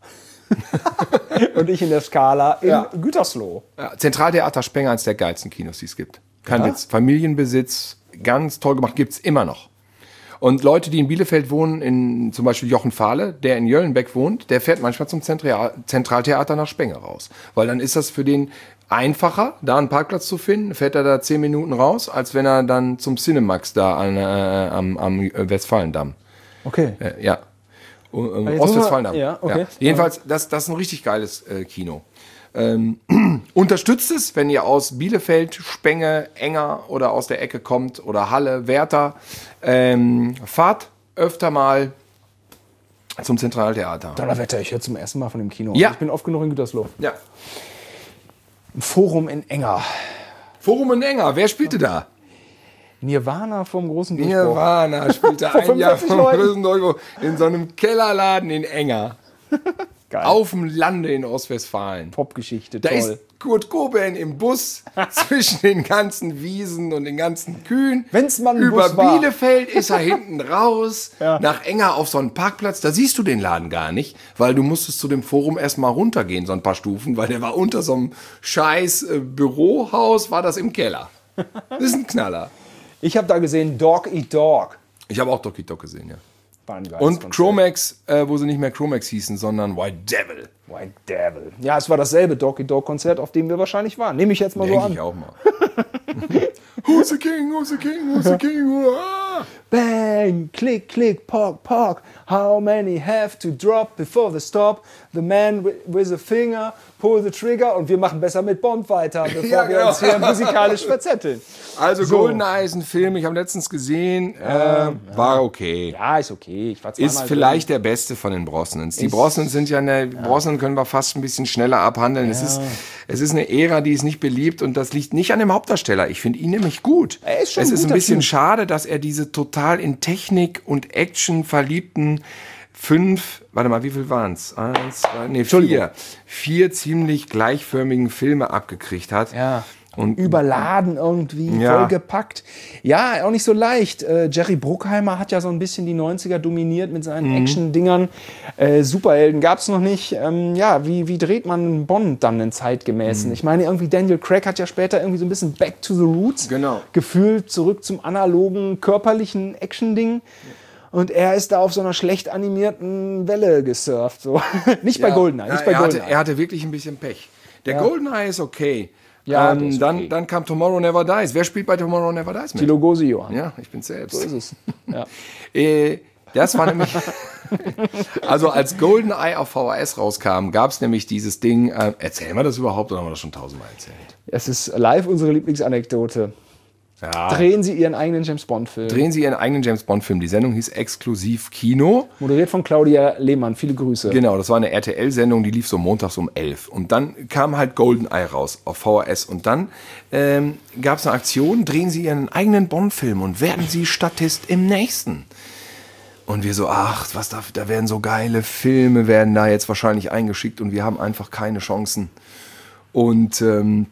Und ich in der Skala in Ja. Gütersloh. Ja, Zentraltheater Spenge, eines der geilsten Kinos, die es gibt. Kein Ja? Witz. Familienbesitz, ganz toll gemacht, gibt's immer noch. Und Leute, die in Bielefeld wohnen, in zum Beispiel Jochen Fahle, der in Jöllenbeck wohnt, der fährt manchmal zum Zentra- Zentraltheater nach Spenge raus. Weil dann ist das für den einfacher, da einen Parkplatz zu finden, fährt er da zehn Minuten raus, als wenn er dann zum Cinemax da an, äh, am, am Westfalendamm. Okay. Äh, ja. Ähm, jetzt Ostwestfalen. muss man- ja, okay. Ja. Jedenfalls, das, das ist ein richtig geiles äh, Kino. Ähm, unterstützt es, wenn ihr aus Bielefeld, Spenge, Enger oder aus der Ecke kommt oder Halle, Werther. Ähm, fahrt öfter mal zum Zentraltheater. Donnerwetter, ich höre zum ersten Mal von dem Kino. Ja. Ich bin oft genug in Gütersloh. Ja. Im Forum in Enger. Forum in Enger, wer spielte da? Nirvana vom großen Durchbruch. Nirvana spielte Vor ein Jahr fünfundvierzig vom Leuten. größten Durchbruch in so einem Kellerladen in Enger. Geil. Auf dem Lande in Ostwestfalen. Popgeschichte, Da toll. ist Kurt Cobain im Bus zwischen den ganzen Wiesen und den ganzen Kühen. Wenn's mal ein Über Bus war. Bielefeld ist er hinten raus, Ja. nach Enger auf so einen Parkplatz. Da siehst du den Laden gar nicht, weil du musstest zu dem Forum erstmal runtergehen, so ein paar Stufen, weil der war unter so einem scheiß äh, Bürohaus, war das im Keller. Das ist ein Knaller. Ich habe da gesehen Dog Eat Dog. Ich habe auch Doki Dog gesehen, ja. War ein geiles Und Konzert. Chromax, äh, wo sie nicht mehr Chromax hießen, sondern White Devil. White Devil. Ja, es war dasselbe Dog Eat Dog Konzert, auf dem wir wahrscheinlich waren. Nehme ich jetzt mal so Denke an. ich auch mal. Who's the king, who's the king, who's the king? Ah! Bang, click, click, pock, pock. How many have to drop before they stop? The man wi- with a finger, pull the trigger. Und wir machen besser mit Bond weiter, bevor Ja, wir genau. uns hier musikalisch verzetteln. Also So. GoldenEye ist ein Film, ich habe letztens gesehen, äh, war okay. Ja, ist okay. Ich war zweimal Ist vielleicht der beste von den Brosnans. Die Brosnans sind ja eine, Brosnan können wir fast ein bisschen schneller abhandeln. Es ist, es ist eine Ära, die ist nicht beliebt und das liegt nicht an dem Hauptdarsteller. Ich finde ihn nämlich gut. Er ist schon es ein ist ein guter bisschen Typ. schade, dass er diese total in Technik und Action verliebten fünf, warte mal, wie viel waren es? Eins, zwei, nee, vier. Vier ziemlich gleichförmigen Filme abgekriegt hat. Ja. Und Überladen irgendwie, Ja. vollgepackt. Ja, auch nicht so leicht. Äh, Jerry Bruckheimer hat ja so ein bisschen die neunziger dominiert mit seinen Mhm. Action-Dingern. Äh, Superhelden gab es noch nicht. Ähm, ja, wie, wie dreht man Bond dann einen zeitgemäßen? Mhm. Ich meine, irgendwie Daniel Craig hat ja später irgendwie so ein bisschen Back to the Roots Genau. gefühlt, zurück zum analogen, körperlichen Action-Ding. Und er ist da auf so einer schlecht animierten Welle gesurft. So. Nicht bei Ja. Goldeneye. Ja, Nicht bei er, hatte, Goldeneye. er hatte wirklich ein bisschen Pech. Der Ja. Goldeneye ist okay. Ja, der ähm, ist dann, okay. dann kam Tomorrow Never Dies. Wer spielt bei Tomorrow Never Dies mit? Die Lugosi, Johann. Ja, ich bin selbst. So ist es. Ja. Äh, das war nämlich. Also, als GoldenEye auf V H S rauskam, gab es nämlich dieses Ding. Äh, erzählen wir das überhaupt oder haben wir das schon tausendmal erzählt? Es ist live unsere Lieblingsanekdote. Ja. Drehen Sie Ihren eigenen James Bond-Film. Drehen Sie Ihren eigenen James Bond-Film. Die Sendung hieß Exklusiv Kino. Moderiert von Claudia Lehmann. Viele Grüße. Genau, das war eine R T L-Sendung, die lief so montags um elf. Und dann kam halt GoldenEye raus auf V H S. Und dann ähm, gab es eine Aktion, drehen Sie Ihren eigenen Bond-Film und werden Sie Statist im nächsten. Und wir so, ach, was da, da werden so geile Filme, werden da jetzt wahrscheinlich eingeschickt und wir haben einfach keine Chancen. Und ähm,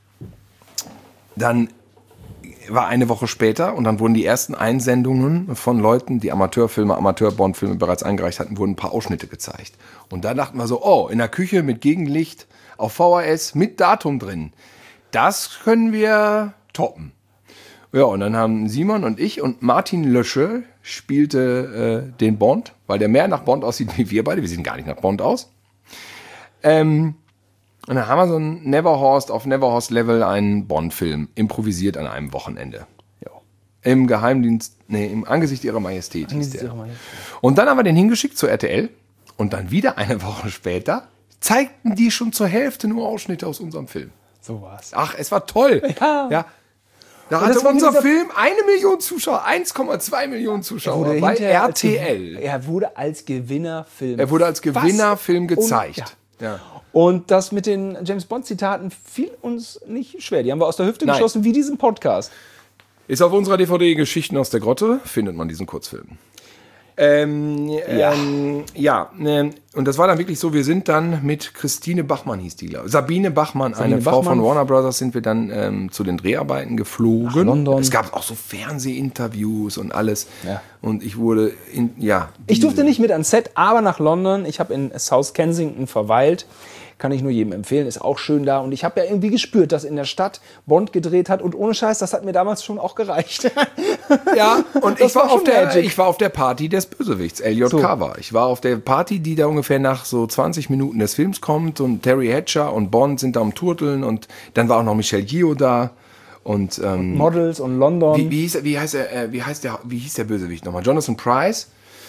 dann war eine Woche später und dann wurden die ersten Einsendungen von Leuten, die Amateurfilme, Amateur-Bond-Filme bereits eingereicht hatten, wurden ein paar Ausschnitte gezeigt. Und da dachten wir so, oh, in der Küche mit Gegenlicht, auf V H S, mit Datum drin. Das können wir toppen. Ja, und dann haben Simon und ich und Martin Lösche spielte äh, den Bond, weil der mehr nach Bond aussieht wie wir beide. Wir sehen gar nicht nach Bond aus. Ähm, und dann haben wir so ein Neverhorst auf Neverhorst-Level einen Bond-Film improvisiert an einem Wochenende. Ja. Im Geheimdienst, nee, im Angesicht ihrer Majestät hieß Angesicht der. ihrer Majestät. Und dann haben wir den hingeschickt zur R T L und dann wieder eine Woche später zeigten die schon zur Hälfte nur Ausschnitte aus unserem Film. So war's. Ach, es war toll. Ja. ja. Da Und hatte das war unser dieser- Film eine Million Zuschauer, eins Komma zwei Millionen Zuschauer bei hinterher R als T Ge- L. Er wurde als Gewinnerfilm. Er wurde als Gewinnerfilm Was? gezeigt. Und, ja. Ja. Und das mit den James Bond-Zitaten fiel uns nicht schwer. Die haben wir aus der Hüfte Nein. geschossen, wie diesen Podcast. Ist auf unserer D V D Geschichten aus der Grotte, findet man diesen Kurzfilm. Ähm, Ja. ähm, ja, ähm, und das war dann wirklich so, wir sind dann mit Christine Bachmann, hieß die, glaub ich. Sabine Bachmann, Sabine eine Frau Bachmann. von Warner Brothers, sind wir dann ähm, zu den Dreharbeiten geflogen. Nach London. Es gab auch so Fernsehinterviews und alles. Ja. Und ich wurde, in, ja. Ich diese- durfte nicht mit ans Set, aber nach London. Ich habe in South Kensington verweilt. Kann ich nur jedem empfehlen, ist auch schön da. Und ich habe ja irgendwie gespürt, dass in der Stadt Bond gedreht hat. Und ohne Scheiß, das hat mir damals schon auch gereicht. Ja, und Das ich war, war schon auf der, Magic. ich war auf der Party des Bösewichts, Elliot So. Carver. Ich war auf der Party, die da ungefähr nach so zwanzig Minuten des Films kommt und Terry Hatcher und Bond sind da am Turteln und dann war auch noch Michelle Yeoh da und ähm, Models und London. wie, wie, hieß, er- wie, heißt er, äh, wie, heißt der, wie hieß der Bösewicht nochmal? Jonathan Pryce.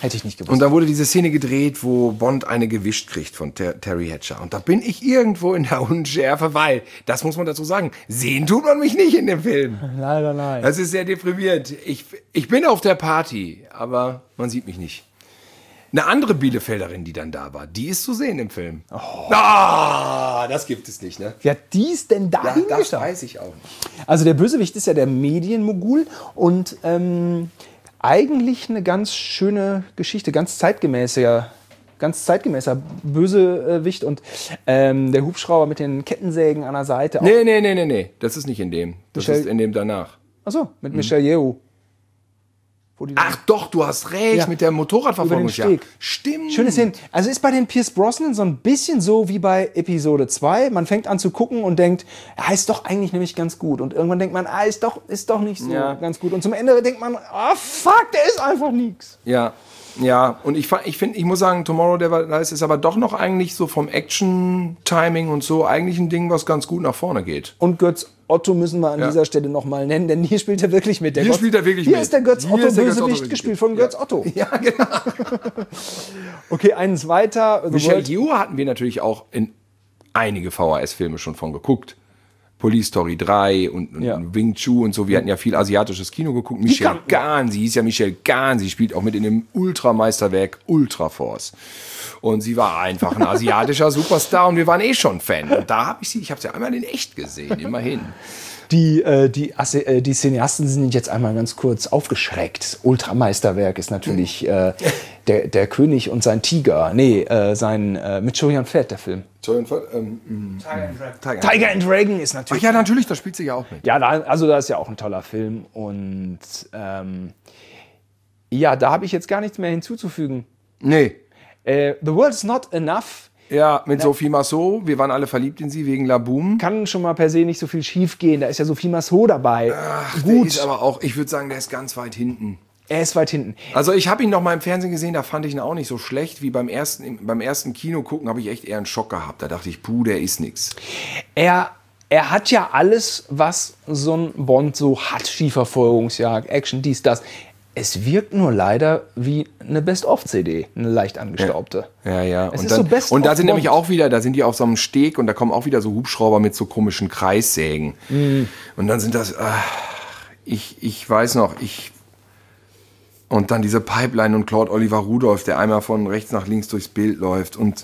Hätte ich nicht gewusst. Und dann wurde diese Szene gedreht, wo Bond eine gewischt kriegt von Ter- Terry Hatcher. Und da bin ich irgendwo in der Unschärfe, weil, das muss man dazu sagen, sehen tut man mich nicht in dem Film. Leider nein. Das ist sehr deprimierend. Ich, ich bin auf der Party, aber man sieht mich nicht. Eine andere Bielefelderin, die dann da war, die ist zu sehen im Film. Oh. Ah, das gibt es nicht, ne? Wer hat dies denn da Ja, das hingestellt? weiß ich auch nicht. Also der Bösewicht ist ja der Medienmogul und ähm, eigentlich eine ganz schöne Geschichte, ganz zeitgemäßer, ganz zeitgemäßer Bösewicht und ähm, der Hubschrauber mit den Kettensägen an der Seite. auch- Nee, nee, nee, nee, nee. Das ist nicht in dem. Das Michel- ist in dem danach. Achso, mit Michelle Yeoh. Wo die Ach doch, du hast recht, Ja. mit der Motorradverfolgung. Über den Steg. Stimmt. Schöne Szene. Also ist bei den Pierce Brosnan so ein bisschen so wie bei Episode zwei. Man fängt an zu gucken und denkt, er ist doch eigentlich nämlich ganz gut. Und irgendwann denkt man, ah, ist doch, ist doch nicht so Ja. ganz gut. Und zum Ende denkt man, ah, fuck, der ist einfach nix. Ja, ja. Und ich, fa- ich finde, ich muss sagen, Tomorrow Never Dies ist aber doch noch eigentlich so vom Action-Timing und so eigentlich ein Ding, was ganz gut nach vorne geht. Und Götz Otto müssen wir an Ja. dieser Stelle nochmal nennen, denn hier spielt er wirklich mit. Der Hier Gott- spielt er wirklich hier mit. ist der Götz Hier Otto ist der Götz Otto Bösewicht, wirklich gespielt mit. von Götz Otto. Ja, genau. Okay, eins weiter. The Michelle World- Yeoh hatten wir natürlich auch in einige V H S-Filme schon von geguckt. Police Story drei und, und Ja. Wing Chun und so. Wir hatten ja viel asiatisches Kino geguckt. Michelle kann- Gahn, sie hieß ja Michelle Gahn, sie spielt auch mit in dem Ultrameisterwerk Ultra Force. Und sie war einfach ein asiatischer Superstar und wir waren eh schon Fan. Und da habe ich sie, ich habe sie einmal in echt gesehen, immerhin. Die, äh, die, Asse- äh, die Cineasten sind jetzt einmal ganz kurz aufgeschreckt. Das Ultrameisterwerk ist natürlich äh, der, der König und sein Tiger. Nee, äh, sein äh, mit Julian Fett, der Film. Ähm, Tiger. Tiger and Dragon ist Ach natürlich. ja, natürlich, da spielt sie ja auch mit. Ja, da, also da ist ja auch ein toller Film. Und ähm, ja, da habe ich jetzt gar nichts mehr hinzuzufügen. Nee. Äh, The World is Not Enough Ja, mit Sophie Massot. Wir waren alle verliebt in sie wegen La Boom. kann schon mal per se nicht so viel schief gehen. Da ist ja Sophie Massot dabei. Ach, der Gut, ist aber auch, ich würde sagen, der ist ganz weit hinten. er ist weit hinten. Also ich habe ihn noch mal im Fernsehen gesehen, da fand ich ihn auch nicht so schlecht wie beim ersten, beim ersten Kino gucken, habe ich echt eher einen Schock gehabt. Da dachte ich, puh, der ist nix. Er, er hat ja alles, was so ein Bond so hat. Skiverfolgungsjagd, Action, dies, das. Es wirkt nur leider wie eine Best-of-C D, eine leicht angestaubte. Ja, ja. Es und ist dann, so Best und da of sind Bond. nämlich auch wieder, da sind die auf so einem Steg und da kommen auch wieder so Hubschrauber mit so komischen Kreissägen. Mhm. Und dann sind das, ach, ich, ich weiß noch, ich... Und dann diese Pipeline und Claude Oliver Rudolph, der einmal von rechts nach links durchs Bild läuft. Und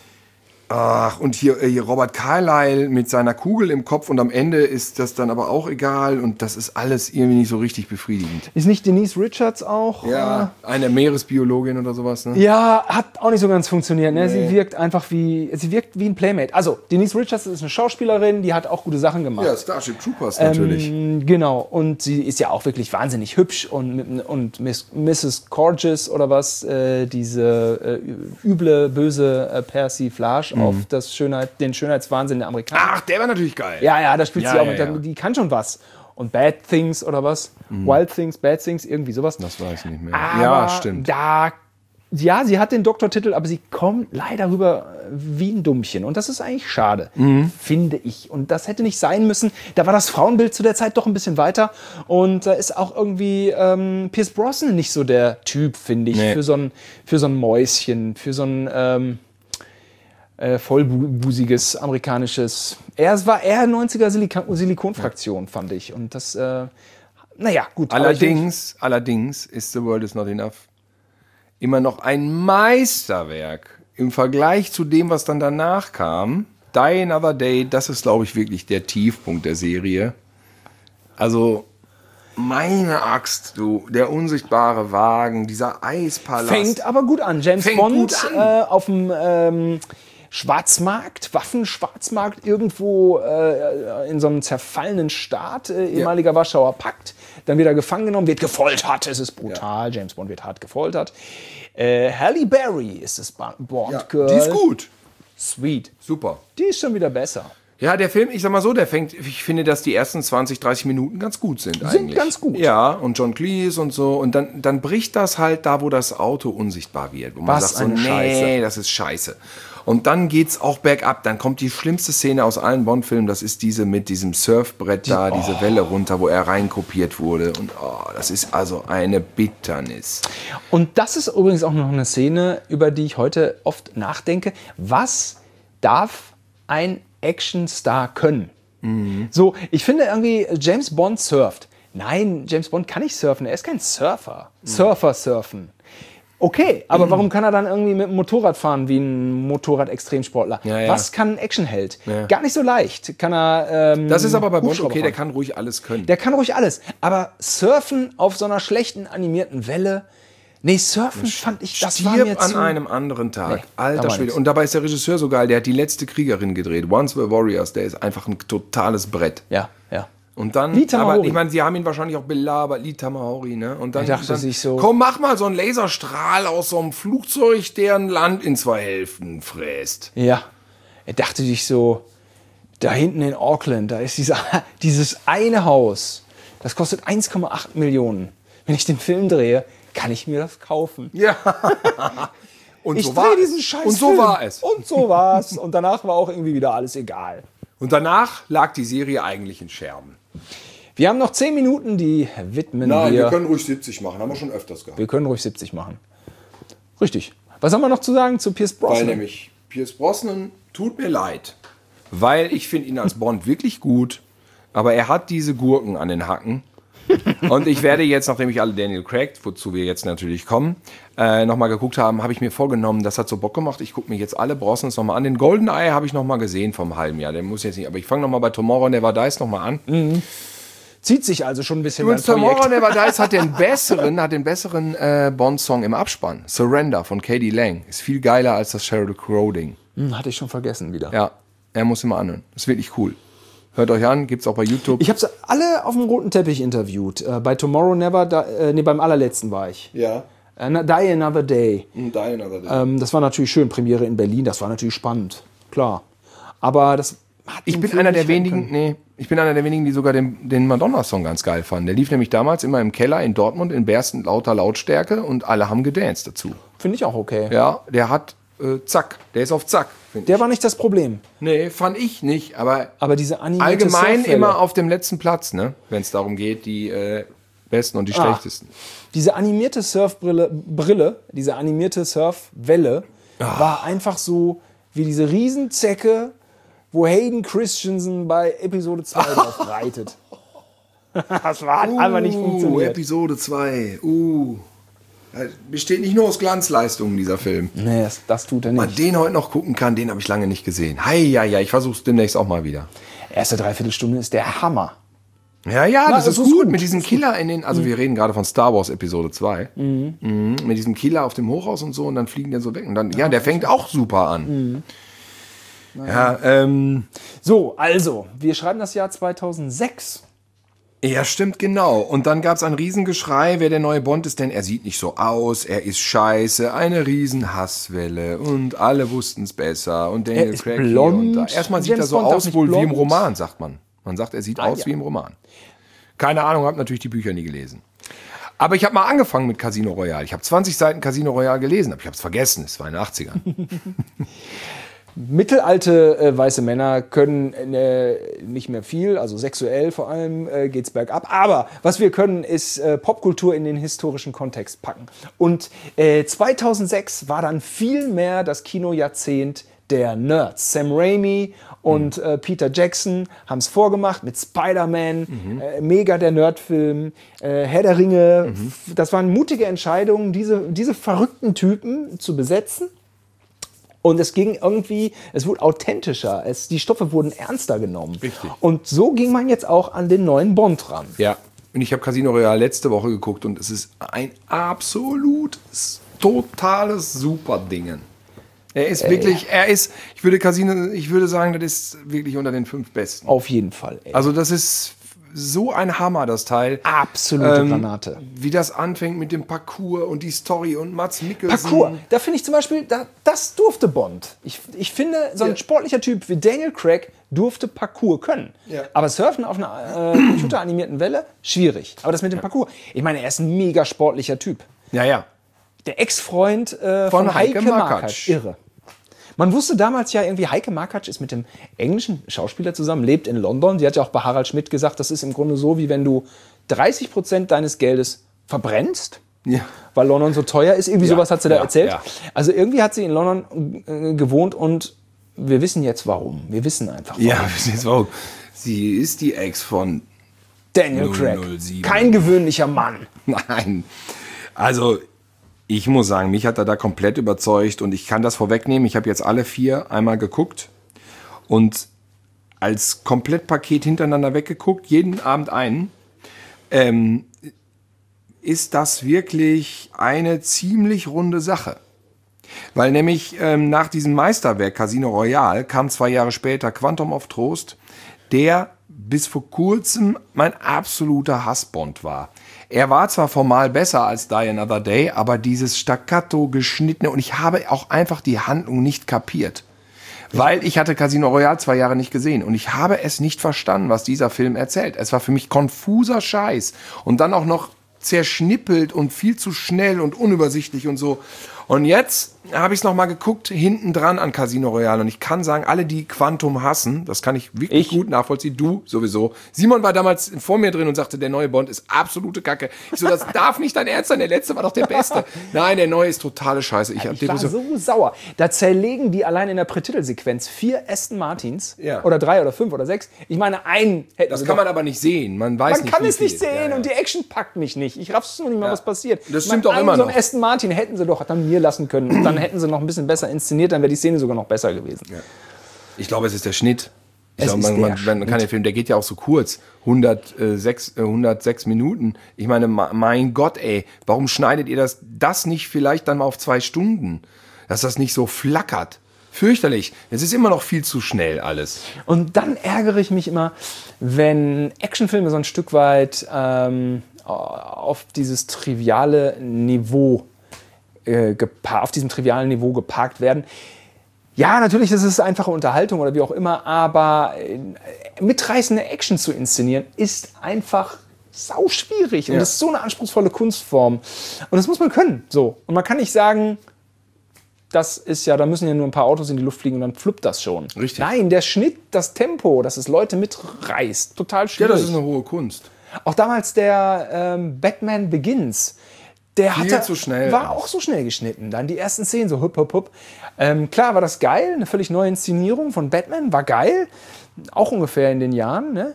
ach, und hier, hier Robert Carlyle mit seiner Kugel im Kopf und am Ende ist das dann aber auch egal und das ist alles irgendwie nicht so richtig befriedigend. Ist nicht Denise Richards auch? Ja, eine Meeresbiologin oder sowas, ne? Ja, hat auch nicht so ganz funktioniert. Ne? Nee. Sie wirkt einfach wie, sie wirkt wie ein Playmate. Also, Denise Richards ist eine Schauspielerin, die hat auch gute Sachen gemacht. Ja, Starship Troopers natürlich. Ähm, genau, und sie ist ja auch wirklich wahnsinnig hübsch und, mit- und Miss, Missus Gorgeous oder was, äh, diese äh, üble, böse äh, Persiflage auf das Schönheit, den Schönheitswahnsinn der Amerikaner. Ach, der war natürlich geil. Ja, ja, da spielt Ja, sie auch ja, mit, ja. die kann schon was. Und Bad Things oder was? Wild Things, Bad Things, irgendwie sowas. Das weiß ich nicht mehr. Aber ja, stimmt. Da, ja, sie hat den Doktortitel, aber sie kommt leider rüber wie ein Dummchen. Und das ist eigentlich schade, Mhm. finde ich. Und das hätte nicht sein müssen. Da war das Frauenbild zu der Zeit doch ein bisschen weiter. Und da ist auch irgendwie ähm, Pierce Brosnan nicht so der Typ, finde ich, Nee. für, so ein, für so ein Mäuschen, für so ein ähm, äh, vollbusiges amerikanisches. Er es war eher neunziger Silikon- Silikonfraktion, fand ich. Und das, äh, naja, gut. aber ich- Allerdings, allerdings ist The World is Not Enough immer noch ein Meisterwerk im Vergleich zu dem, was dann danach kam. Die Another Day, das ist, glaube ich, wirklich der Tiefpunkt der Serie. Also, meine Axt, du, der unsichtbare Wagen, dieser Eispalast. Fängt aber gut an. James Fängt Bond gut an. Äh, auf dem ähm, Schwarzmarkt, Waffenschwarzmarkt, irgendwo äh, in so einem zerfallenen Staat, äh, ehemaliger Warschauer Pakt, dann wird er gefangen genommen, wird gefoltert. Es ist brutal. James Bond wird hart gefoltert. Äh, Halle Berry ist das Ba- Ja, Bond-Girl. die ist gut. Sweet. Super. Die ist schon wieder besser. Ja, der Film, ich sag mal so, der fängt, ich finde, dass die ersten zwanzig, dreißig Minuten ganz gut sind eigentlich. ganz gut. Ja, und John Cleese und so. Und dann, dann bricht das halt da, wo das Auto unsichtbar wird. Wo man Was sagt so, eine nee, Scheiße. das ist scheiße. Und dann geht's auch bergab. Dann kommt die schlimmste Szene aus allen Bond-Filmen. Das ist diese mit diesem Surfbrett da, die, diese oh. Welle runter, wo er reinkopiert wurde. Und oh, das ist also eine Bitternis. Und das ist übrigens auch noch eine Szene, über die ich heute oft nachdenke. Was darf ein Actionstar können? Mhm. So, ich finde irgendwie, James Bond surft. Nein, James Bond kann nicht surfen. Er ist kein Surfer. Mhm. Surfer surfen. Okay, aber mhm. warum kann er dann irgendwie mit dem Motorrad fahren wie ein Motorrad-Extremsportler? Ja, ja. Was kann ein Actionheld? Ja. Gar nicht so leicht. Kann er, ähm, das ist aber bei Bond okay, der kann ruhig alles können. Der kann ruhig alles. Aber surfen auf so einer schlechten animierten Welle, nee, surfen fand ich, das war mir an zu... einem anderen Tag. Nee, Alter Schwede. Und dabei ist der Regisseur so geil, der hat die letzte Kriegerin gedreht. Once Were Warriors, der ist einfach ein totales Brett. Ja, ja. Und dann, aber ich meine, sie haben ihn wahrscheinlich auch belabert, Lee Tamahori, ne? Und dann, er dachte dann sich so, komm, mach mal so einen Laserstrahl aus so einem Flugzeug, der ein Land in zwei Hälften fräst. Ja, er dachte sich so, da hinten in Auckland, da ist dieser, dieses eine Haus, das kostet eins Komma acht Millionen. Wenn ich den Film drehe, kann ich mir das kaufen. Ja. Und ich so drehe diesen Scheiß Und so Film. war es. Und so war es. Und danach war auch irgendwie wieder alles egal. Und danach lag die Serie eigentlich in Scherben. Wir haben noch zehn Minuten, die widmen Nein, wir... wir können ruhig siebzig machen, haben wir schon öfters gehabt. Wir können ruhig siebzig machen. Richtig. Was haben wir noch zu sagen zu Pierce Brosnan? Weil nämlich Pierce Brosnan tut mir leid. Weil ich finde ihn als Bond wirklich gut, aber er hat diese Gurken an den Hacken. Und ich werde jetzt, nachdem ich alle Daniel Craig, wozu wir jetzt natürlich kommen, äh, nochmal geguckt haben, habe ich mir vorgenommen, das hat so Bock gemacht, ich gucke mir jetzt alle Brosnans nochmal an. Den GoldenEye habe ich nochmal gesehen vom halben Jahr, den muss ich jetzt nicht, aber ich fange nochmal bei Tomorrow Never Dies nochmal an. Mhm. Zieht sich also schon ein bisschen beim Tomorrow Never Dies hat den besseren, hat den besseren äh, Bond-Song im Abspann. Surrender von Katie Lang. Ist viel geiler als das Sheryl Crow-Ding. Hm, hatte ich schon vergessen wieder. Ja, er muss immer anhören. Ist wirklich cool. Hört euch an, gibt's auch bei YouTube. Ich habe sie alle auf dem roten Teppich interviewt. Äh, bei Tomorrow Never, da, äh, nee, beim allerletzten war ich. Ja. Äh, Die Another Day. Die Another Day. Ähm, das war natürlich schön, Premiere in Berlin, das war natürlich spannend, klar. Aber das hat Ich bin einer der wenigen, nee, ich bin einer der wenigen, die sogar den, den Madonna-Song ganz geil fanden. Der lief nämlich damals immer im Keller in Dortmund in bersten lauter Lautstärke und alle haben gedanced dazu. Finde ich auch okay. Ja, der hat äh, zack, der ist auf zack. Der war nicht das Problem. Nee, fand ich nicht, aber, aber diese animierte allgemein Surfwelle. immer auf dem letzten Platz, ne? Wenn es darum geht, die äh, besten und die ah, schlechtesten. Diese animierte Surfbrille, Brille, diese animierte Surfwelle ah. war einfach so wie diese Riesenzecke, wo Hayden Christensen bei Episode zwei drauf reitet. Das war, uh, einfach nicht funktioniert. Episode zwei, uh. Besteht nicht nur aus Glanzleistungen, dieser Film. Nee, das, das tut er nicht. Wenn man den heute noch gucken kann, den habe ich lange nicht gesehen. Hei, ja, ja, ich versuche es demnächst auch mal wieder. Erste Dreiviertelstunde ist der Hammer. Ja, ja, Na, das, das ist, ist gut. gut. Mit diesem Killer gut. in den, also mhm. wir reden gerade von Star Wars Episode zwei. Mhm. Mhm. Mit diesem Killer auf dem Hochhaus und so und dann fliegen die so weg. Und dann, ja, ja der fängt auch super an. Mhm. Ja, ähm. So, also, wir schreiben das Jahr zweitausendsechs. Ja, stimmt, genau. Und dann gab es ein Riesengeschrei, wer der neue Bond ist, denn er sieht nicht so aus, er ist scheiße, eine Riesenhasswelle und alle wussten es besser und Daniel Craig hier und da. Erstmal sieht er so aus wohl wie im Roman, sagt man. Man sagt, er sieht ah, aus ja. wie im Roman. Keine Ahnung, habe natürlich die Bücher nie gelesen. Aber ich habe mal angefangen mit Casino Royale. Ich habe zwanzig Seiten Casino Royale gelesen, aber ich habe es vergessen, es war in den achtzigern. Mittelalte äh, weiße Männer können äh, nicht mehr viel, also sexuell vor allem äh, geht's bergab. Aber was wir können, ist äh, Popkultur in den historischen Kontext packen. Und äh, zweitausendsechs war dann viel mehr das Kinojahrzehnt der Nerds. Sam Raimi und mhm. äh, Peter Jackson haben es vorgemacht mit Spider-Man, mhm. äh, mega der Nerdfilm, äh, Herr der Ringe. Mhm. Das waren mutige Entscheidungen, diese, diese verrückten Typen zu besetzen. Und es ging irgendwie, es wurde authentischer, es, die Stoffe wurden ernster genommen. Richtig. Und so ging man jetzt auch an den neuen Bond ran. Ja, und ich habe Casino Royale letzte Woche geguckt und es ist ein absolutes, totales Superdingen. Er ist ey, wirklich, er ist, ich würde Casino, ich würde sagen, das ist wirklich unter den fünf Besten. Auf jeden Fall. Ey. Also das ist so ein Hammer, das Teil. Absolute ähm, Granate. Wie das anfängt mit dem Parcours und die Story und Mads Mikkelsen. Parcours, da finde ich zum Beispiel, da, das durfte Bond. Ich, ich finde, so ein ja. sportlicher Typ wie Daniel Craig durfte Parcours können. Ja. Aber Surfen auf einer äh, computeranimierten Welle, schwierig. Aber das mit dem Parcours, ich meine, er ist ein mega sportlicher Typ. Ja, ja. Der Ex-Freund äh, von, von Heike, Heike Makatsch. Irre. Man wusste damals ja irgendwie, Heike Makatsch ist mit dem englischen Schauspieler zusammen, lebt in London. Sie hat ja auch bei Harald Schmidt gesagt, das ist im Grunde so, wie wenn du dreißig Prozent deines Geldes verbrennst, ja. weil London so teuer ist. Irgendwie ja. sowas hat sie da ja. erzählt. Ja. Also irgendwie hat sie in London äh, gewohnt und wir wissen jetzt warum. Wir wissen einfach warum. Ja, wir wissen jetzt warum. Sie ist die Ex von Daniel Craig. Kein gewöhnlicher Mann. Nein. Also ich muss sagen, mich hat er da komplett überzeugt und ich kann das vorwegnehmen. Ich habe jetzt alle vier einmal geguckt und als Komplettpaket hintereinander weggeguckt, jeden Abend einen. Ähm, ist das wirklich eine ziemlich runde Sache. Weil nämlich ähm, nach diesem Meisterwerk Casino Royale kam zwei Jahre später Quantum of Trost, der bis vor kurzem mein absoluter Hassbond war. Er war zwar formal besser als Die Another Day, aber dieses Staccato geschnittene und ich habe auch einfach die Handlung nicht kapiert. Weil ich hatte Casino Royale zwei Jahre nicht gesehen und ich habe es nicht verstanden, was dieser Film erzählt. Es war für mich konfuser Scheiß und dann auch noch zerschnippelt und viel zu schnell und unübersichtlich und so. Und jetzt habe ich es nochmal geguckt, hinten dran an Casino Royale. Und ich kann sagen, alle, die Quantum hassen, das kann ich wirklich ich? gut nachvollziehen. Du sowieso. Simon war damals vor mir drin und sagte, der neue Bond ist absolute Kacke. Ich so, das darf nicht dein Ernst sein, der letzte war doch der Beste. Nein, der neue ist totale Scheiße. Ich, ich war so, so sauer. Da zerlegen die allein in der Prätitelsequenz vier Aston Martins. Ja. Oder drei oder fünf oder sechs. Ich meine, einen hätten Das sie kann doch. man aber nicht sehen. Man weiß man nicht, kann wie es nicht viel. sehen Ja, ja. und die Action packt mich nicht. Ich raff's noch nicht mal, Ja. was passiert. Das Ich stimmt meine, auch immer so noch. einen Aston Martin hätten sie doch dann mir lassen können. Und dann hätten sie noch ein bisschen besser inszeniert, dann wäre die Szene sogar noch besser gewesen. Ja. Ich glaube, es ist der Schnitt. Ich Es glaube, ist man, der man, man kann Schnitt. den Film, der geht ja auch so kurz, hundertsechs, äh, hundertsechs Minuten. Ich meine, ma- mein Gott, ey, warum schneidet ihr das, das nicht vielleicht dann mal auf zwei Stunden? Dass das nicht so flackert. Fürchterlich. Es ist immer noch viel zu schnell alles. Und dann ärgere ich mich immer, wenn Actionfilme so ein Stück weit ähm, auf dieses triviale Niveau äh, gepa- auf diesem trivialen Niveau geparkt werden. Ja, natürlich ist es einfache Unterhaltung oder wie auch immer, aber äh, mitreißende Action zu inszenieren ist einfach sau schwierig. Und Ja. das ist so eine anspruchsvolle Kunstform. Und das muss man können. So. Und man kann nicht sagen, das ist ja, da müssen ja nur ein paar Autos in die Luft fliegen und dann fluppt das schon. Richtig. Nein, der Schnitt, das Tempo, dass es Leute mitreißt, total Ja, schwierig. das ist eine hohe Kunst. Auch damals der ähm, Batman Begins, der Viel hatte, zu schnell. war auch so schnell geschnitten. Dann die ersten Szenen so hup, hup, hup. Ähm, klar war das geil, eine völlig neue Inszenierung von Batman, war geil. Auch ungefähr in den Jahren, ne?